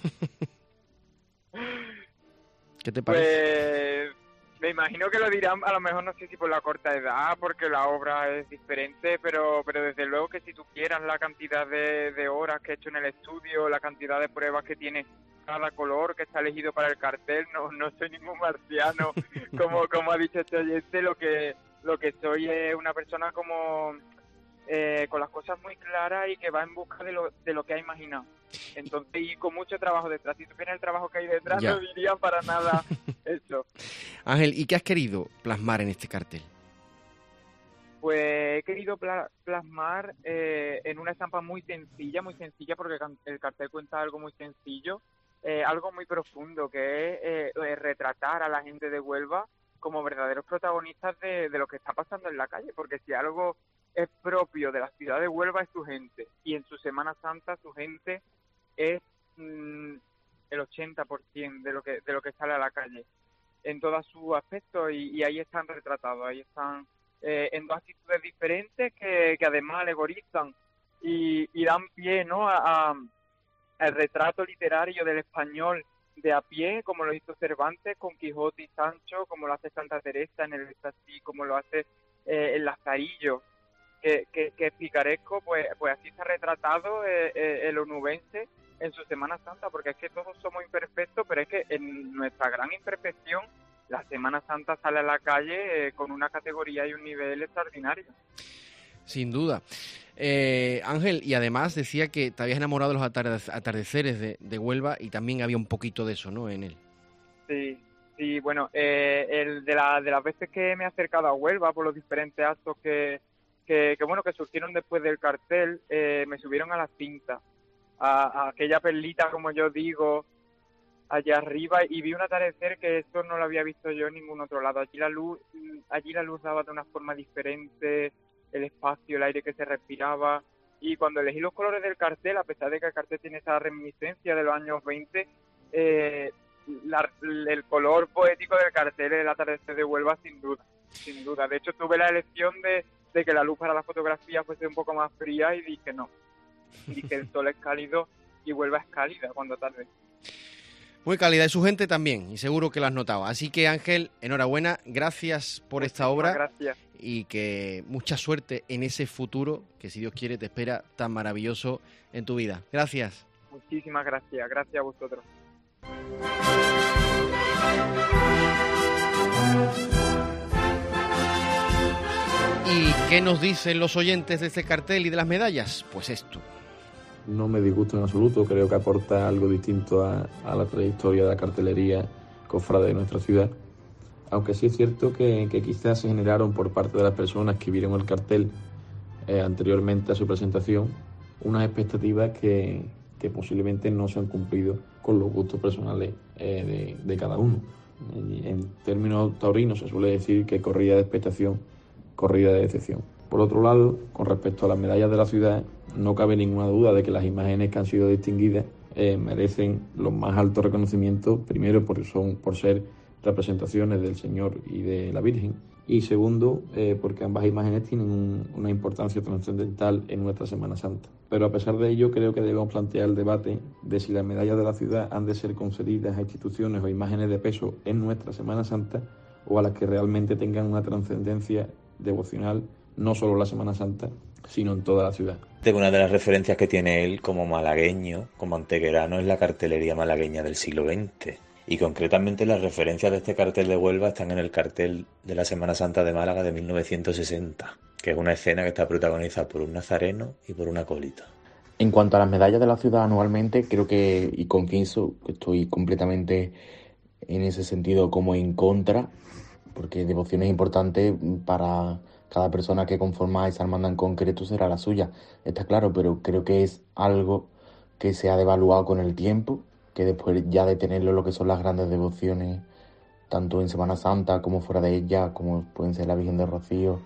¿Qué te parece? Pues me imagino que lo dirán, a lo mejor no sé si por la corta edad, porque la obra es diferente, pero desde luego que si tú quieras la cantidad de horas que he hecho en el estudio, la cantidad de pruebas que tiene cada color que está elegido para el cartel, no soy ningún marciano, como ha dicho este oyente. Lo que soy es una persona como con las cosas muy claras y que va en busca de lo que ha imaginado. Entonces, y con mucho trabajo detrás. Si tuviera el trabajo que hay detrás, no diría para nada eso. Ángel, ¿y qué has querido plasmar en este cartel? Pues he querido plasmar en una estampa muy sencilla, porque el cartel cuenta algo muy sencillo, algo muy profundo, que es retratar a la gente de Huelva como verdaderos protagonistas de lo que está pasando en la calle, porque si algo es propio de la ciudad de Huelva es su gente, y en su Semana Santa su gente es el 80% de lo que sale a la calle, en todos sus aspectos, y ahí están retratados, ahí están en dos actitudes diferentes que además alegorizan y dan pie, ¿no?, al retrato literario del español de a pie, como lo hizo Cervantes con Quijote y Sancho, como lo hace Santa Teresa en el Estasí, como lo hace el Lazarillo, que es picaresco, pues así está retratado el onubense en su Semana Santa, porque es que todos somos imperfectos, pero es que en nuestra gran imperfección la Semana Santa sale a la calle con una categoría y un nivel extraordinario. Sin duda. Ángel, y además decía que te habías enamorado de los atardeceres de Huelva y también había un poquito de eso, ¿no?, en él. Sí, bueno, de las veces que me he acercado a Huelva por los diferentes actos que surgieron después del cartel, me subieron a la cinta, a aquella perlita, como yo digo, allá arriba, y vi un atardecer que esto no lo había visto yo en ningún otro lado. Allí la luz daba de una forma diferente, el espacio, el aire que se respiraba, y cuando elegí los colores del cartel, a pesar de que el cartel tiene esa reminiscencia de los años 20, el color poético del cartel es el atardecer de Huelva, sin duda. De hecho, tuve la elección de que la luz para la fotografía fuese un poco más fría y dije no. Dije el sol es cálido y Huelva es cálida cuando atarde. Muy cálida, y su gente también, y seguro que lo has notado. Así que, Ángel, enhorabuena, gracias por esta obra. Gracias. Y que mucha suerte en ese futuro que, si Dios quiere, te espera tan maravilloso en tu vida. Gracias. Muchísimas gracias. Gracias a vosotros. ¿Y qué nos dicen los oyentes de este cartel y de las medallas? Pues esto. No me disgusta en absoluto, creo que aporta algo distinto a la trayectoria de la cartelería cofrade de nuestra ciudad. Aunque sí es cierto que quizás se generaron por parte de las personas que vieron el cartel anteriormente a su presentación unas expectativas que posiblemente no se han cumplido con los gustos personales de cada uno. En términos taurinos se suele decir que corrida de expectación, corrida de decepción. Por otro lado, con respecto a las medallas de la ciudad, no cabe ninguna duda de que las imágenes que han sido distinguidas merecen los más altos reconocimientos, primero por ser representaciones del Señor y de la Virgen, y segundo, porque ambas imágenes tienen una importancia trascendental en nuestra Semana Santa. Pero a pesar de ello, creo que debemos plantear el debate de si las medallas de la ciudad han de ser concedidas a instituciones o imágenes de peso en nuestra Semana Santa, o a las que realmente tengan una trascendencia devocional, no solo en la Semana Santa, sino en toda la ciudad. Una de las referencias que tiene él como malagueño, como antequerano, es la cartelería malagueña del siglo XX. Y concretamente las referencias de este cartel de Huelva están en el cartel de la Semana Santa de Málaga de 1960, que es una escena que está protagonizada por un nazareno y por una acólita. En cuanto a las medallas de la ciudad anualmente, creo que, y confieso que estoy completamente en ese sentido como en contra, porque devoción es importante para cada persona que conforma esa hermandad en concreto, será la suya, está claro, pero creo que es algo que se ha devaluado con el tiempo, que después ya de tenerlo lo que son las grandes devociones, tanto en Semana Santa como fuera de ella, como pueden ser la Virgen de Rocío,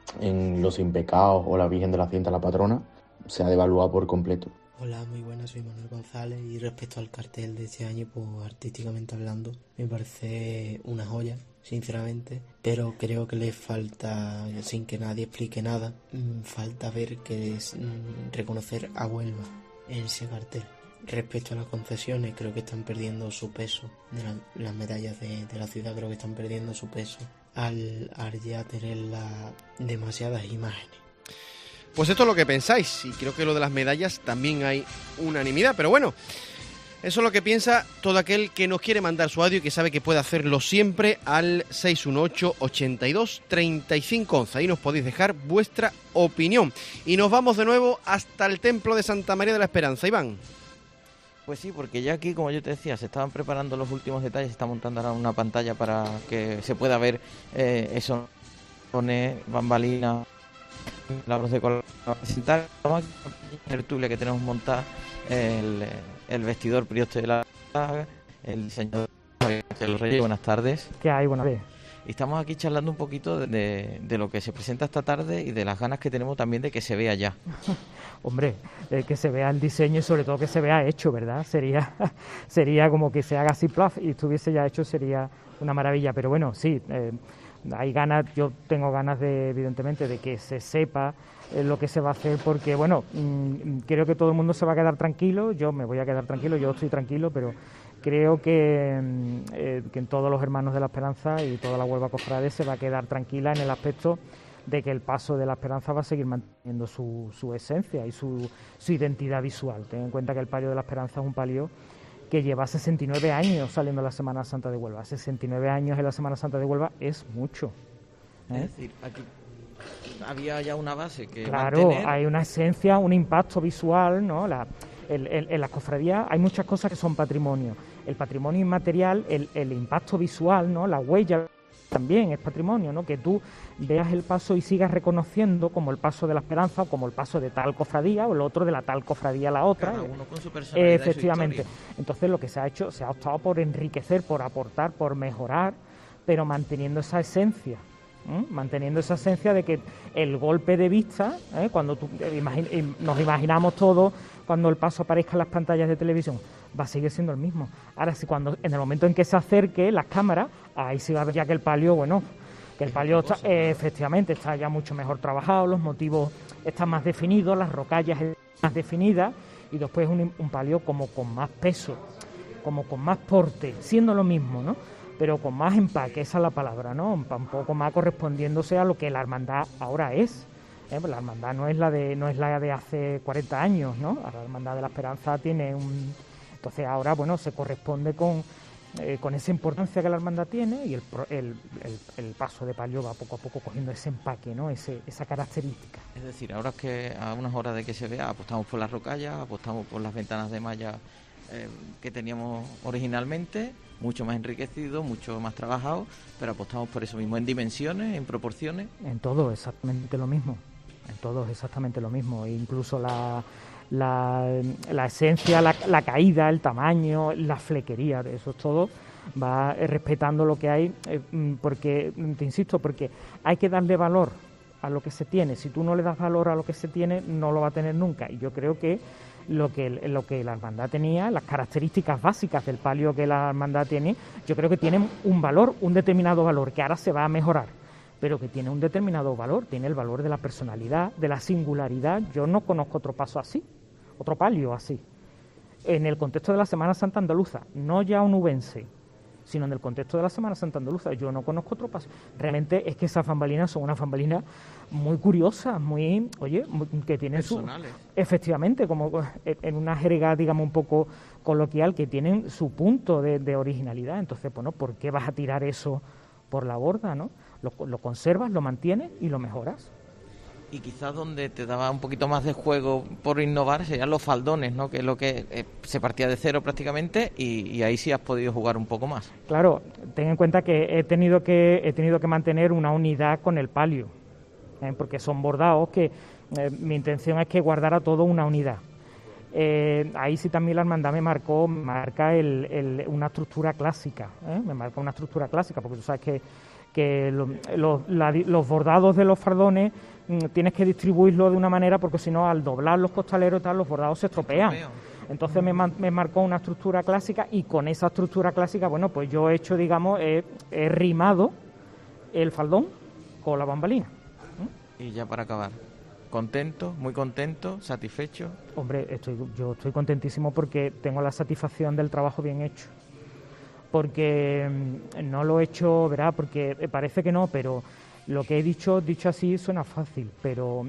en Los Sin Pecados o la Virgen de la Cinta, la patrona, se ha devaluado por completo. Hola, muy buenas, soy Manuel González y respecto al cartel de este año, pues artísticamente hablando, me parece una joya, sinceramente, pero creo que le falta, sin que nadie explique nada, falta ver que es reconocer a Huelva en ese cartel. Respecto a las concesiones, creo que están perdiendo su peso, las medallas de la ciudad creo que están perdiendo su peso al ya tener demasiadas imágenes. Pues esto es lo que pensáis, y creo que lo de las medallas también hay unanimidad, pero bueno, eso es lo que piensa todo aquel que nos quiere mandar su audio y que sabe que puede hacerlo siempre al 618-82-3511. Ahí nos podéis dejar vuestra opinión. Y nos vamos de nuevo hasta el Templo de Santa María de la Esperanza. Iván. Pues sí, porque ya aquí, como yo te decía, se estaban preparando los últimos detalles, se está montando ahora una pantalla para que se pueda ver eso, pone bambalina, labros de color, presentar la tertulia que tenemos montada, el vestidor Prioste de la el señor de los Reyes. Buenas tardes. ¿Qué hay? Buenas tardes. Y estamos aquí charlando un poquito de lo que se presenta esta tarde y de las ganas que tenemos también de que se vea ya. Hombre, que se vea el diseño y sobre todo que se vea hecho, ¿verdad? Sería como que se haga así, plaf, y estuviese ya hecho, sería una maravilla. Pero bueno, sí, hay ganas, yo tengo ganas evidentemente, de que se sepa lo que se va a hacer, porque bueno, creo que todo el mundo se va a quedar tranquilo, yo me voy a quedar tranquilo, yo estoy tranquilo, pero creo que en todos los hermanos de la Esperanza y toda la Huelva Cofrade se va a quedar tranquila en el aspecto de que el paso de la Esperanza va a seguir manteniendo su esencia y su identidad visual. Ten en cuenta que el palio de la Esperanza es un palio que lleva 69 años saliendo en la Semana Santa de Huelva. 69 años en la Semana Santa de Huelva es mucho. Es decir, aquí había ya una base que Claro, mantener. hay una esencia, un impacto visual, ¿no? En las cofradías hay muchas cosas que son patrimonio. El patrimonio inmaterial, el impacto visual, ¿no? La huella también es patrimonio, ¿no? Que tú veas el paso y sigas reconociendo como el paso de la Esperanza o como el paso de tal cofradía o el otro de la tal cofradía a la otra. Cada uno con su personalidad. Efectivamente. Y su historia. Entonces lo que se ha hecho, se ha optado por enriquecer, por aportar, por mejorar, pero manteniendo esa esencia. Manteniendo esa esencia de que el golpe de vista, cuando nos imaginamos todos cuando el paso aparezca en las pantallas de televisión, va a seguir siendo el mismo. Ahora sí, cuando en el momento en que se acerque las cámaras, ahí sí va a ver ya que el palio, que el palio está, efectivamente está ya mucho mejor trabajado, los motivos están más definidos, las rocallas están más definidas, y después un palio como con más peso, como con más porte, siendo lo mismo, ¿no? Pero con más empaque, esa es la palabra, ¿no? Un poco más correspondiéndose a lo que la hermandad ahora es. Pues la hermandad no es la de hace 40 años, ¿no? Ahora la hermandad de la Esperanza tiene entonces ahora, se corresponde con esa importancia que la hermandad tiene, y el paso de palio va poco a poco cogiendo ese empaque, ¿no? Esa característica. Es decir, ahora es que a unas horas de que se vea, apostamos por las rocallas, apostamos por las ventanas de malla que teníamos originalmente, mucho más enriquecido, mucho más trabajado, pero apostamos por eso mismo, en dimensiones, en proporciones. En todo exactamente lo mismo, e incluso la esencia, la caída, el tamaño, la flequería, eso es todo, va respetando lo que hay, porque, te insisto, porque hay que darle valor a lo que se tiene. Si tú no le das valor a lo que se tiene, no lo va a tener nunca, y yo creo que lo que la hermandad tenía, las características básicas del palio que la hermandad tiene, yo creo que tienen un valor, un determinado valor, que ahora se va a mejorar, pero que tiene un determinado valor, tiene el valor de la personalidad, de la singularidad. Yo no conozco otro paso así, otro palio así, en el contexto de la Semana Santa andaluza, no ya onubense, sino en el contexto de la Semana Santa andaluza. Yo no conozco otro paso. Realmente es que esas bambalinas son unas bambalinas muy curiosas, que tienen personales. Efectivamente, como en una jerga, digamos, un poco coloquial, que tienen su punto de originalidad. Entonces, ¿por qué vas a tirar eso por la borda, no? Lo conservas, lo mantienes y lo mejoras. Y quizás donde te daba un poquito más de juego por innovar serían los faldones, ¿no? Que es lo que se partía de cero prácticamente, y ahí sí has podido jugar un poco más. Claro, ten en cuenta que he tenido que mantener una unidad con el palio, porque son bordados que mi intención es que guardara todo una unidad. Ahí sí también la hermandad me marca una estructura clásica, me marca una estructura clásica, porque tú sabes que los bordados de los fardones tienes que distribuirlo de una manera, porque si no, al doblar los costaleros y tal, los bordados se estropean. Entonces me marcó una estructura clásica, y con esa estructura clásica, pues yo he hecho, digamos, he rimado el faldón con la bambalina. Y ya para acabar, ¿contento, muy contento, satisfecho? Hombre, yo estoy contentísimo porque tengo la satisfacción del trabajo bien hecho. Porque no lo he hecho, ¿verdad? Porque parece que no, pero lo que he dicho así suena fácil, pero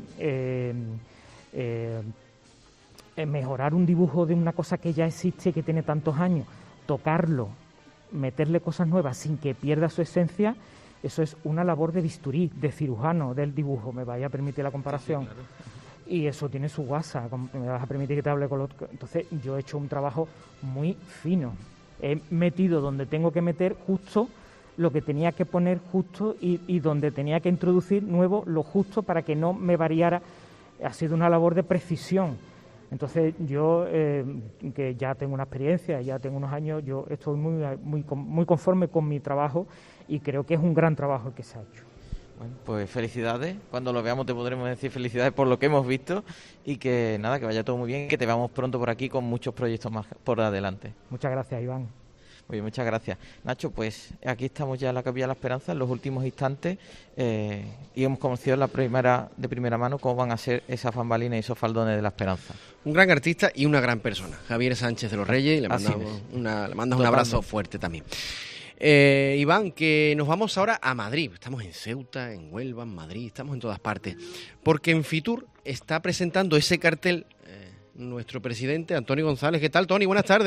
mejorar un dibujo de una cosa que ya existe, que tiene tantos años, tocarlo, meterle cosas nuevas sin que pierda su esencia, eso es una labor de bisturí, de cirujano del dibujo, me vaya a permitir la comparación. Sí, claro. Y eso tiene su guasa, me vas a permitir que te hable con lo otro. Entonces yo he hecho un trabajo muy fino. He metido donde tengo que meter justo lo que tenía que poner justo, y donde tenía que introducir nuevo lo justo para que no me variara. Ha sido una labor de precisión. Entonces yo, que ya tengo una experiencia, ya tengo unos años, yo estoy muy conforme con mi trabajo, y creo que es un gran trabajo el que se ha hecho. Bueno, pues felicidades. Cuando lo veamos te podremos decir felicidades por lo que hemos visto, y que nada, que vaya todo muy bien, que te veamos pronto por aquí con muchos proyectos más por adelante. Muchas gracias, Iván. Muy bien, muchas gracias. Nacho, pues aquí estamos ya en la Capilla de la Esperanza, en los últimos instantes, y hemos conocido de primera mano cómo van a ser esas bambalinas y esos faldones de la Esperanza. Un gran artista y una gran persona, Javier Sánchez de los Reyes, y le mandas un abrazo fuerte también. Iván, que nos vamos ahora a Madrid. Estamos en Ceuta, en Huelva, en Madrid, estamos en todas partes, porque en Fitur está presentando ese cartel nuestro presidente Antonio González. ¿Qué tal, Tony? Buenas tardes.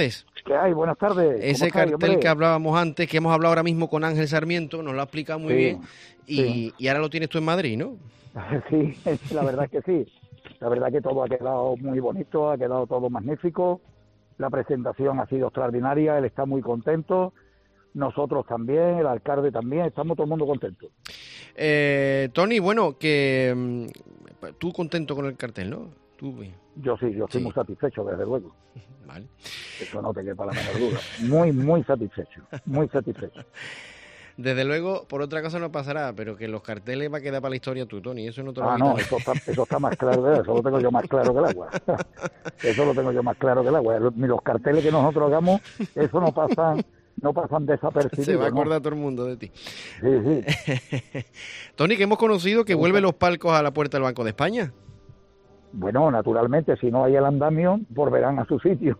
¿Qué hay? Buenas tardes. Ese cartel que hablábamos antes, que hemos hablado ahora mismo con Ángel Sarmiento, nos lo ha explicado muy bien, y ahora lo tienes tú en Madrid, ¿no? Sí, la verdad es que sí. La verdad que todo ha quedado muy bonito, ha quedado todo magnífico. La presentación ha sido extraordinaria, él está muy contento, nosotros también, el alcalde también, estamos todo el mundo contento. Tony, bueno, que tú contento con el cartel, ¿no? Yo estoy muy satisfecho, desde luego. Vale. Eso no te quepa la menor duda. Muy, muy satisfecho, muy satisfecho. Desde luego, por otra cosa no pasará, pero que los carteles va a quedar para la historia tú, Tony, eso no te lo no, eso está más claro, eso lo tengo yo más claro que el agua. Eso lo tengo yo más claro que el agua. Ni los carteles que nosotros hagamos, eso no pasan desapercibidos. Se va a acordar todo el mundo de ti. Sí. Tony, que hemos conocido que vuelven los palcos a la puerta del Banco de España. Bueno, naturalmente, si no hay el andamio, volverán a su sitio.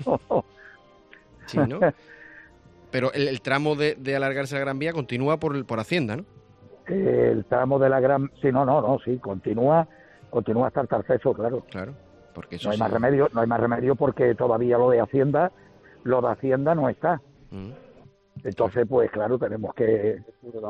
Sí, ¿no? Pero el tramo de alargarse la Gran Vía continúa por Hacienda, ¿no? El tramo de la Gran... Sí, sí, continúa hasta el Tarceso, claro. Claro, porque eso no hay más remedio porque todavía lo de Hacienda no está. Entonces, pues claro, tenemos que...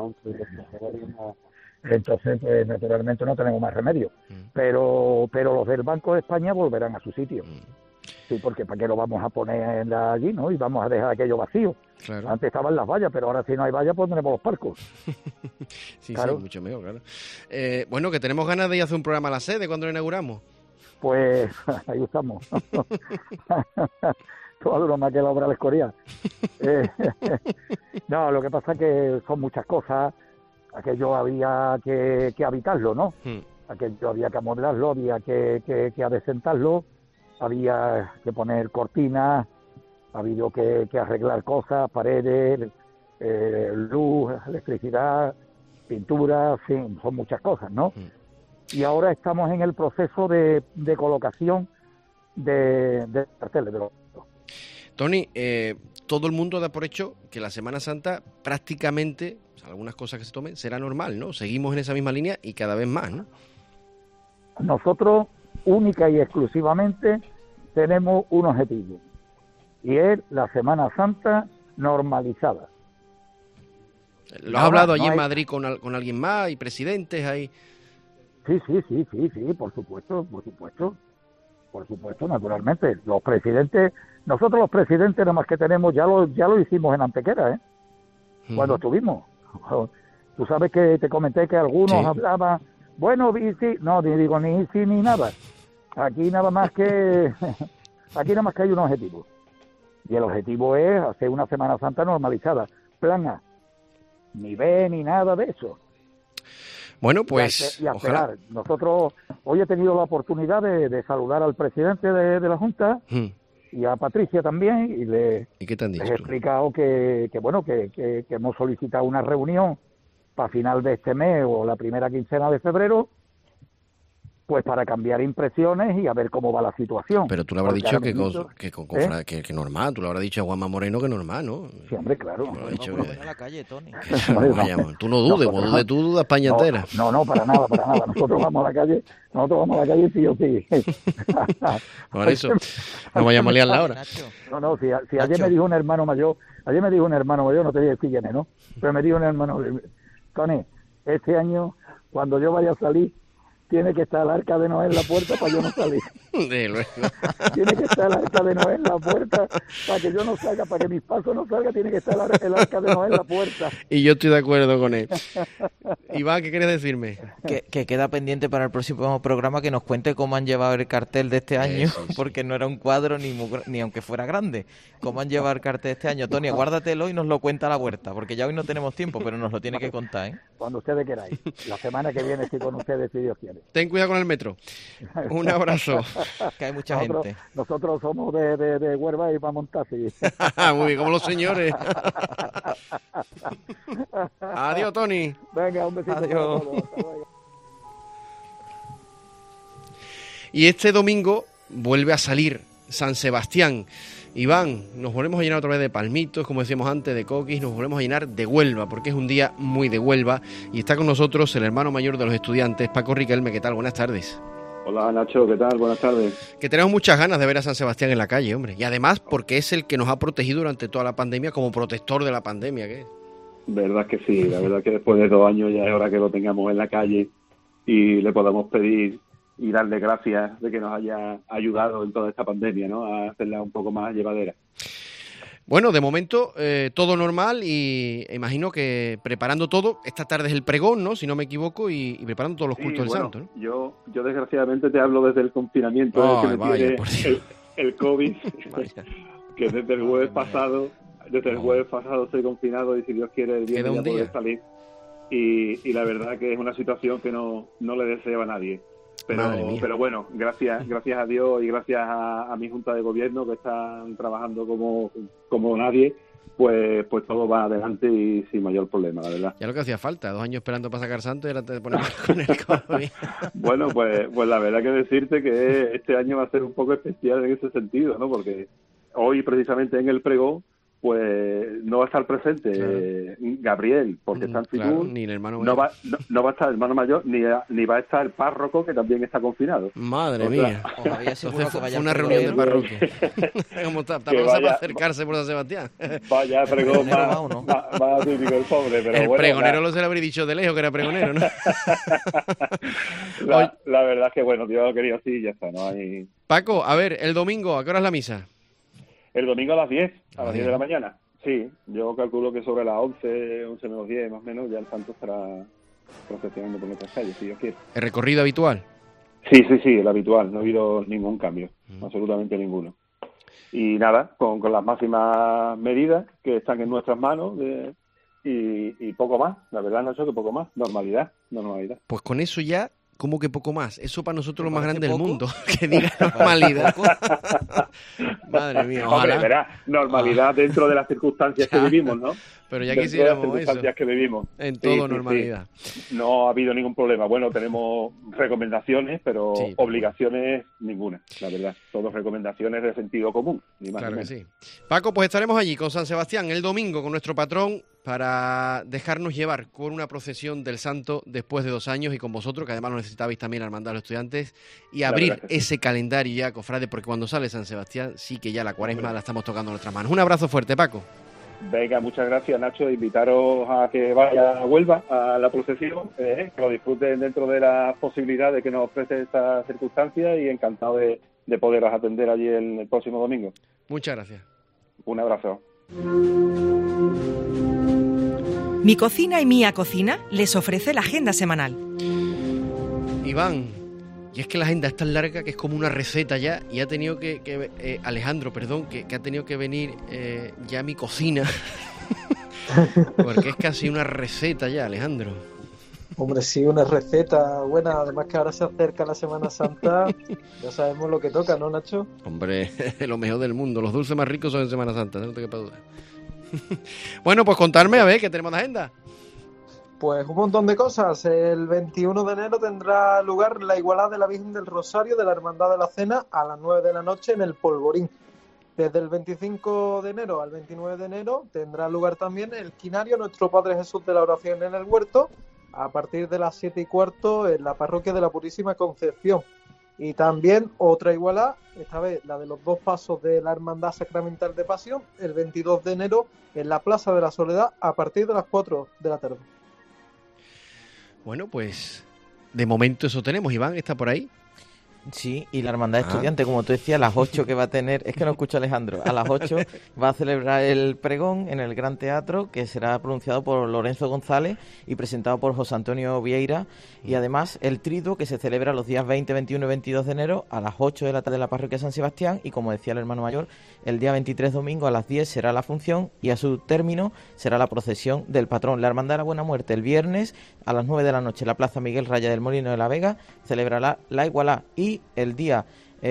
Entonces, pues naturalmente no tenemos más remedio. Pero los del Banco de España volverán a su sitio. Sí, porque ¿para qué lo vamos a poner allí, no? Y vamos a dejar aquello vacío. Claro. Antes estaban las vallas, pero ahora si no hay vallas, pues tenemos los palcos. Sí, claro. Sí, mucho mejor, claro. Bueno, que tenemos ganas de ir a hacer un programa a la sede cuando lo inauguramos. Pues ahí estamos. Todo duro más que la obra de Escorial. No, lo que pasa es que son muchas cosas. Aquello había que habitarlo, ¿no? Aquello había que amodelarlo, había que adecentarlo. Había que poner cortinas, ha habido que arreglar cosas, paredes, luz, electricidad, pintura, en fin, son muchas cosas, ¿no? Y ahora estamos en el proceso de colocación de carteles. Tony, todo el mundo da por hecho que la Semana Santa prácticamente, algunas cosas que se tomen, será normal, ¿no? Seguimos en esa misma línea y cada vez más, ¿no? Nosotros única y exclusivamente tenemos un objetivo y es la Semana Santa normalizada. ¿Lo has hablado allí en Madrid con alguien más y presidentes ahí? Sí, por supuesto, naturalmente. Los presidentes, nosotros los presidentes nada más que tenemos, ya lo hicimos en Antequera, cuando estuvimos. Tú sabes que te comenté que algunos hablaban, bueno, ni sí ni nada. Aquí nada más que hay un objetivo. Y el objetivo es hacer una Semana Santa normalizada. Plan A. Ni B ni nada de eso. Bueno, pues... Y ojalá. Nosotros, hoy he tenido la oportunidad de saludar al presidente de la Junta y a Patricia también, ¿Y qué te han dicho? les he explicado que hemos solicitado una reunión para final de este mes o la primera quincena de febrero, pues para cambiar impresiones y a ver cómo va la situación. Pero tú le habrás dicho que normal, tú le habrás dicho a Juanma Moreno que normal, ¿no? Sí, hombre, claro. Vamos a la calle, Tony. Tú no dudes, tú dudas España entera. No, para nada. Nosotros vamos a la calle sí o sí. Por eso, no vayamos a liarla ahora. No, si ayer me dijo un hermano mayor, no te voy a decir quién es, ¿no? Pero me dijo un hermano, Tony, este año, cuando yo vaya a salir, tiene que estar el arca de Noé en la puerta para yo no salir. Tiene que estar el arca de Noé en la puerta para que yo no salga, para que mis pasos no salga, tiene que estar el arca de Noé en la puerta. Y yo estoy de acuerdo con él. Iván, ¿qué quieres decirme? Que queda pendiente para el próximo programa que nos cuente cómo han llevado el cartel de este año, porque no era un cuadro ni aunque fuera grande. Cómo han llevado el cartel de este año. Tony, guárdatelo y nos lo cuenta a la huerta, porque ya hoy no tenemos tiempo, pero nos lo tiene que contar, ¿eh? Cuando ustedes queráis. La semana que viene estoy con ustedes, si Dios quiere. Ten cuidado con el metro. Un abrazo. Que hay mucha gente. Nosotros somos de Huelva y para montar, sí. Muy bien, como los señores. Adiós, Tony. Venga, un besito. Adiós. Y este domingo vuelve a salir San Sebastián. Iván, nos volvemos a llenar otra vez de palmitos, como decíamos antes, de coquis, nos volvemos a llenar de Huelva, porque es un día muy de Huelva, y está con nosotros el hermano mayor de los estudiantes, Paco Riquelme. ¿Qué tal? Buenas tardes. Hola Nacho, ¿qué tal? Buenas tardes. Que tenemos muchas ganas de ver a San Sebastián en la calle, hombre. Y además porque es el que nos ha protegido durante toda la pandemia como protector de la pandemia, ¿qué? Verdad que sí, la verdad que después de 2 años ya es hora que lo tengamos en la calle y le podamos pedir y darle gracias de que nos haya ayudado en toda esta pandemia, ¿no? A hacerla un poco más llevadera. Bueno, de momento todo normal y imagino que preparando todo, esta tarde es el pregón, ¿no? Si no me equivoco, y preparando todos los cultos del santo, ¿no? Yo desgraciadamente te hablo desde el confinamiento que me tiene el COVID, que desde el jueves pasado estoy confinado y si Dios quiere el viernes ya poder salir. Y la verdad que es una situación que no le deseo a nadie. Pero bueno, gracias a Dios y gracias a mi Junta de Gobierno que están trabajando como nadie, pues todo va adelante y sin mayor problema, la verdad. Ya lo que hacía falta, 2 años esperando para sacar santo y ahora te pones con el COVID. Bueno, pues la verdad que decirte que este año va a ser un poco especial en ese sentido, ¿no? Porque hoy precisamente en el pregón pues no va a estar presente Gabriel, porque está en Fitur, ni el hermano no va a estar el hermano mayor, ni va a estar el párroco, que también está confinado. Madre mía. Entonces fue una reunión de parroquia. ¿Cómo está? Está para acercarse por San Sebastián. Vaya pregón más típico el pobre, pero el pregonero lo se le habría dicho de lejos que era pregonero, ¿no? la verdad es que bueno, Dios lo quería así y ya está, no hay... Paco, a ver, el domingo, ¿a qué hora es la misa? El domingo a las 10, a las 10 de la mañana. Sí, yo calculo que sobre las 11 menos 10 más o menos ya el santo estará procesionando por nuestras calles, si Dios quiere. ¿El recorrido habitual? Sí, el habitual, no ha habido ningún cambio, absolutamente ninguno. Y nada, con las máximas medidas que están en nuestras manos y poco más, la verdad Nacho, que poco más, normalidad. Pues con eso ya... ¿Cómo que poco más? Eso para nosotros lo más grande del mundo. Que diga normalidad. Madre mía, ojalá. Hombre, verás, normalidad dentro de las circunstancias que vivimos, ¿no? Pero ya quisiéramos eso. Las circunstancias que vivimos. En todo normalidad. Sí. No ha habido ningún problema. Bueno, tenemos recomendaciones, pero obligaciones ninguna, la verdad. Todas recomendaciones de sentido común. Ni más claro ni que menos. sí. Paco, pues estaremos allí con San Sebastián el domingo con nuestro patrón para dejarnos llevar con una procesión del santo después de 2 años y con vosotros, que además lo necesitabais también, Hermandad de los Estudiantes, y abrir ese calendario ya, cofrade, porque cuando sale San Sebastián sí que ya la cuaresma la estamos tocando en nuestras manos. Un abrazo fuerte, Paco. Venga, muchas gracias, Nacho. Invitaros a que vaya a Huelva a la procesión, que lo disfruten dentro de las posibilidades que nos ofrece esta circunstancia y encantado de poderos atender allí el próximo domingo. Muchas gracias. Un abrazo. Mi Cocina y Mía Cocina les ofrece la agenda semanal. Iván, y es que la agenda es tan larga que es como una receta ya, y ha tenido Alejandro, perdón, que ha tenido que venir ya a mi cocina, porque es casi una receta ya, Alejandro. Hombre, sí, una receta buena, además que ahora se acerca la Semana Santa, ya sabemos lo que toca, ¿no, Nacho? Hombre, lo mejor del mundo, los dulces más ricos son en Semana Santa, no te quepa duda. Bueno, pues contarme, a ver, ¿qué tenemos de agenda? Pues un montón de cosas. El 21 de enero tendrá lugar la igualada de la Virgen del Rosario de la Hermandad de la Cena a las 9 de la noche en el Polvorín. Desde el 25 de enero al 29 de enero tendrá lugar también el quinario Nuestro Padre Jesús de la Oración en el Huerto a partir de las 7:15 en la parroquia de la Purísima Concepción. Y también otra igualada, esta vez la de los 2 pasos de la Hermandad Sacramental de Pasión, el 22 de enero en la Plaza de la Soledad a partir de las 4 de la tarde. Bueno, pues de momento eso tenemos. Iván, ¿está por ahí? Sí, y la Hermandad Estudiante, como tú decías, a las 8 que va a tener, es que no escucho a Alejandro, a las 8 va a celebrar el pregón en el Gran Teatro, que será pronunciado por Lorenzo González y presentado por José Antonio Vieira, y además el triduo que se celebra los días 20, 21 y 22 de enero a las 8 de la tarde en la parroquia de San Sebastián, y como decía el hermano mayor, el día 23 domingo a las 10 será la función y a su término será la procesión del patrón. La Hermandad de la Buena Muerte el viernes a las 9 de la noche en la Plaza Miguel Raya del Molino de la Vega celebrará la igualá, y el día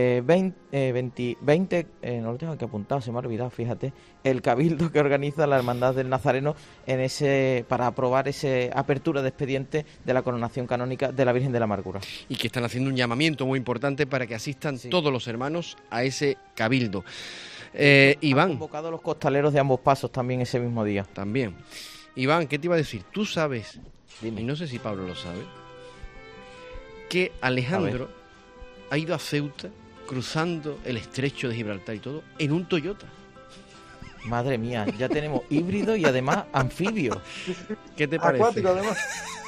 20, no lo tengo aquí apuntado, se me ha olvidado, fíjate, el cabildo que organiza la Hermandad del Nazareno para aprobar esa apertura de expediente de la coronación canónica de la Virgen de la Amargura. Y que están haciendo un llamamiento muy importante para que asistan todos los hermanos a ese cabildo. Iván. Han convocado a los costaleros de ambos pasos también ese mismo día. También. Iván, ¿qué te iba a decir? Tú sabes, y no sé si Pablo lo sabe, que Alejandro ha ido a Ceuta cruzando el estrecho de Gibraltar y todo en un Toyota. Madre mía, ya tenemos híbrido y además anfibio. ¿Qué te parece? Acuático, además.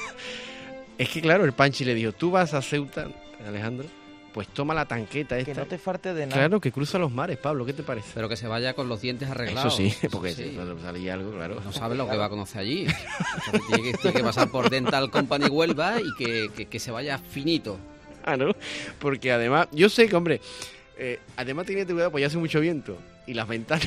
Es que claro, el Panchi le dijo, tú vas a Ceuta, Alejandro, pues toma la tanqueta esta. Que no te falte de nada. Claro, que cruza los mares, Pablo, ¿qué te parece? Pero que se vaya con los dientes arreglados. Eso sí, porque cuando salía algo, claro. No sabe lo que va a conocer allí. Entonces, tiene que pasar por Dental Company Huelva y que se vaya finito. Ah, ¿no? Porque además, yo sé que, hombre, además tiene que cuidado, pues ya hace mucho viento. Y las ventanas,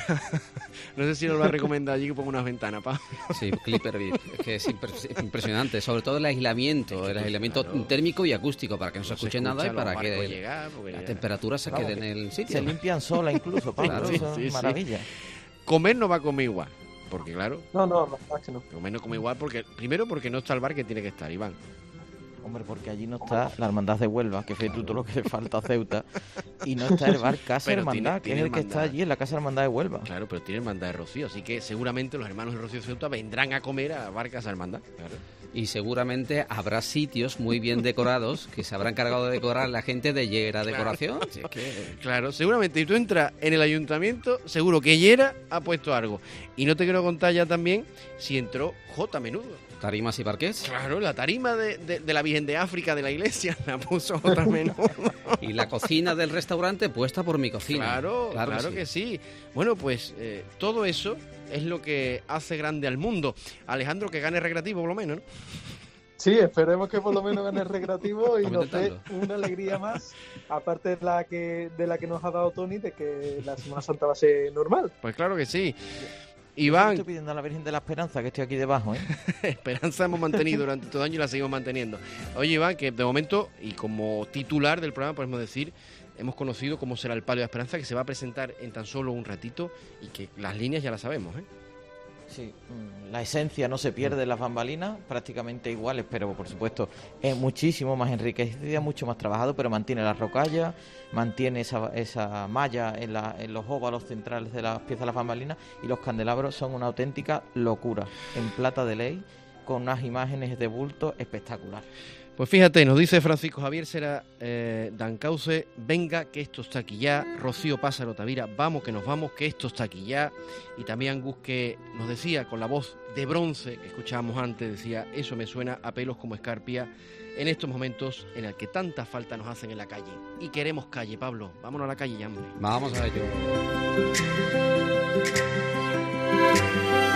no sé si nos lo ha recomendado allí que ponga unas ventanas, Pablo. Sí, Clipperbeat, es que es impresionante, sobre todo el aislamiento claro, térmico y acústico, para que no se escuche nada y para que la temperatura se quede en el sitio. Se limpian solas incluso, Pablo, claro, eso es maravilla. Comer no va a comer igual, porque claro... No, es que no. Comer no come igual, primero porque no está el bar que tiene que estar, Iván. Hombre, porque allí no está la Hermandad de Huelva, que fue todo lo que le falta a Ceuta, y no está el bar Casa Hermandad, que es el que está allí en la Casa Hermandad de Huelva. Claro, pero tiene Hermandad de Rocío, así que seguramente los hermanos de Rocío Ceuta vendrán a comer a bar Casa Hermandad. Claro. Y seguramente habrá sitios muy bien decorados que se habrá encargado de decorar la gente de Llera Decoración. Claro. Si es que... Claro, seguramente. Y tú entras en el ayuntamiento, seguro que Llera ha puesto algo. Y no te quiero contar ya también si entró J. Menudo. ¿Tarimas y parqués? Claro, la tarima de la Virgen de África de la iglesia la puso J. Menudo. Y la cocina del restaurante puesta por Mi Cocina. Claro que sí. Bueno, pues todo eso es lo que hace grande al mundo. Alejandro, que gane Recreativo por lo menos, ¿no? Sí, esperemos que por lo menos gane el Recreativo y nos dé una alegría más, aparte de la que nos ha dado Tony, de que la Semana Santa va a ser normal. Pues claro que sí. Iván. Estoy pidiendo a la Virgen de la Esperanza, que estoy aquí debajo, ¿eh? Esperanza hemos mantenido durante todo el año y la seguimos manteniendo. Oye, Iván, que de momento, y como titular del programa podemos decir, hemos conocido cómo será el Palio de la Esperanza, que se va a presentar en tan solo un ratito y que las líneas ya las sabemos, ¿eh? Sí, la esencia no se pierde, las bambalinas prácticamente iguales, pero por supuesto es muchísimo más enriquecida, mucho más trabajado, pero mantiene la rocalla, mantiene esa malla en los óvalos centrales de las piezas de las bambalinas, y los candelabros son una auténtica locura, en plata de ley, con unas imágenes de bulto espectacular. Pues fíjate, nos dice Francisco Javier Sera Dancauce, venga que esto está aquí ya. Rocío Pásaro Tavira, vamos que nos vamos, que esto está aquí ya. Y también Angus, que nos decía con la voz de bronce que escuchábamos antes, decía, eso me suena a pelos como escarpia en estos momentos en el que tanta falta nos hacen en la calle. Y queremos calle, Pablo, vámonos a la calle ya, hombre. Vamos a ello.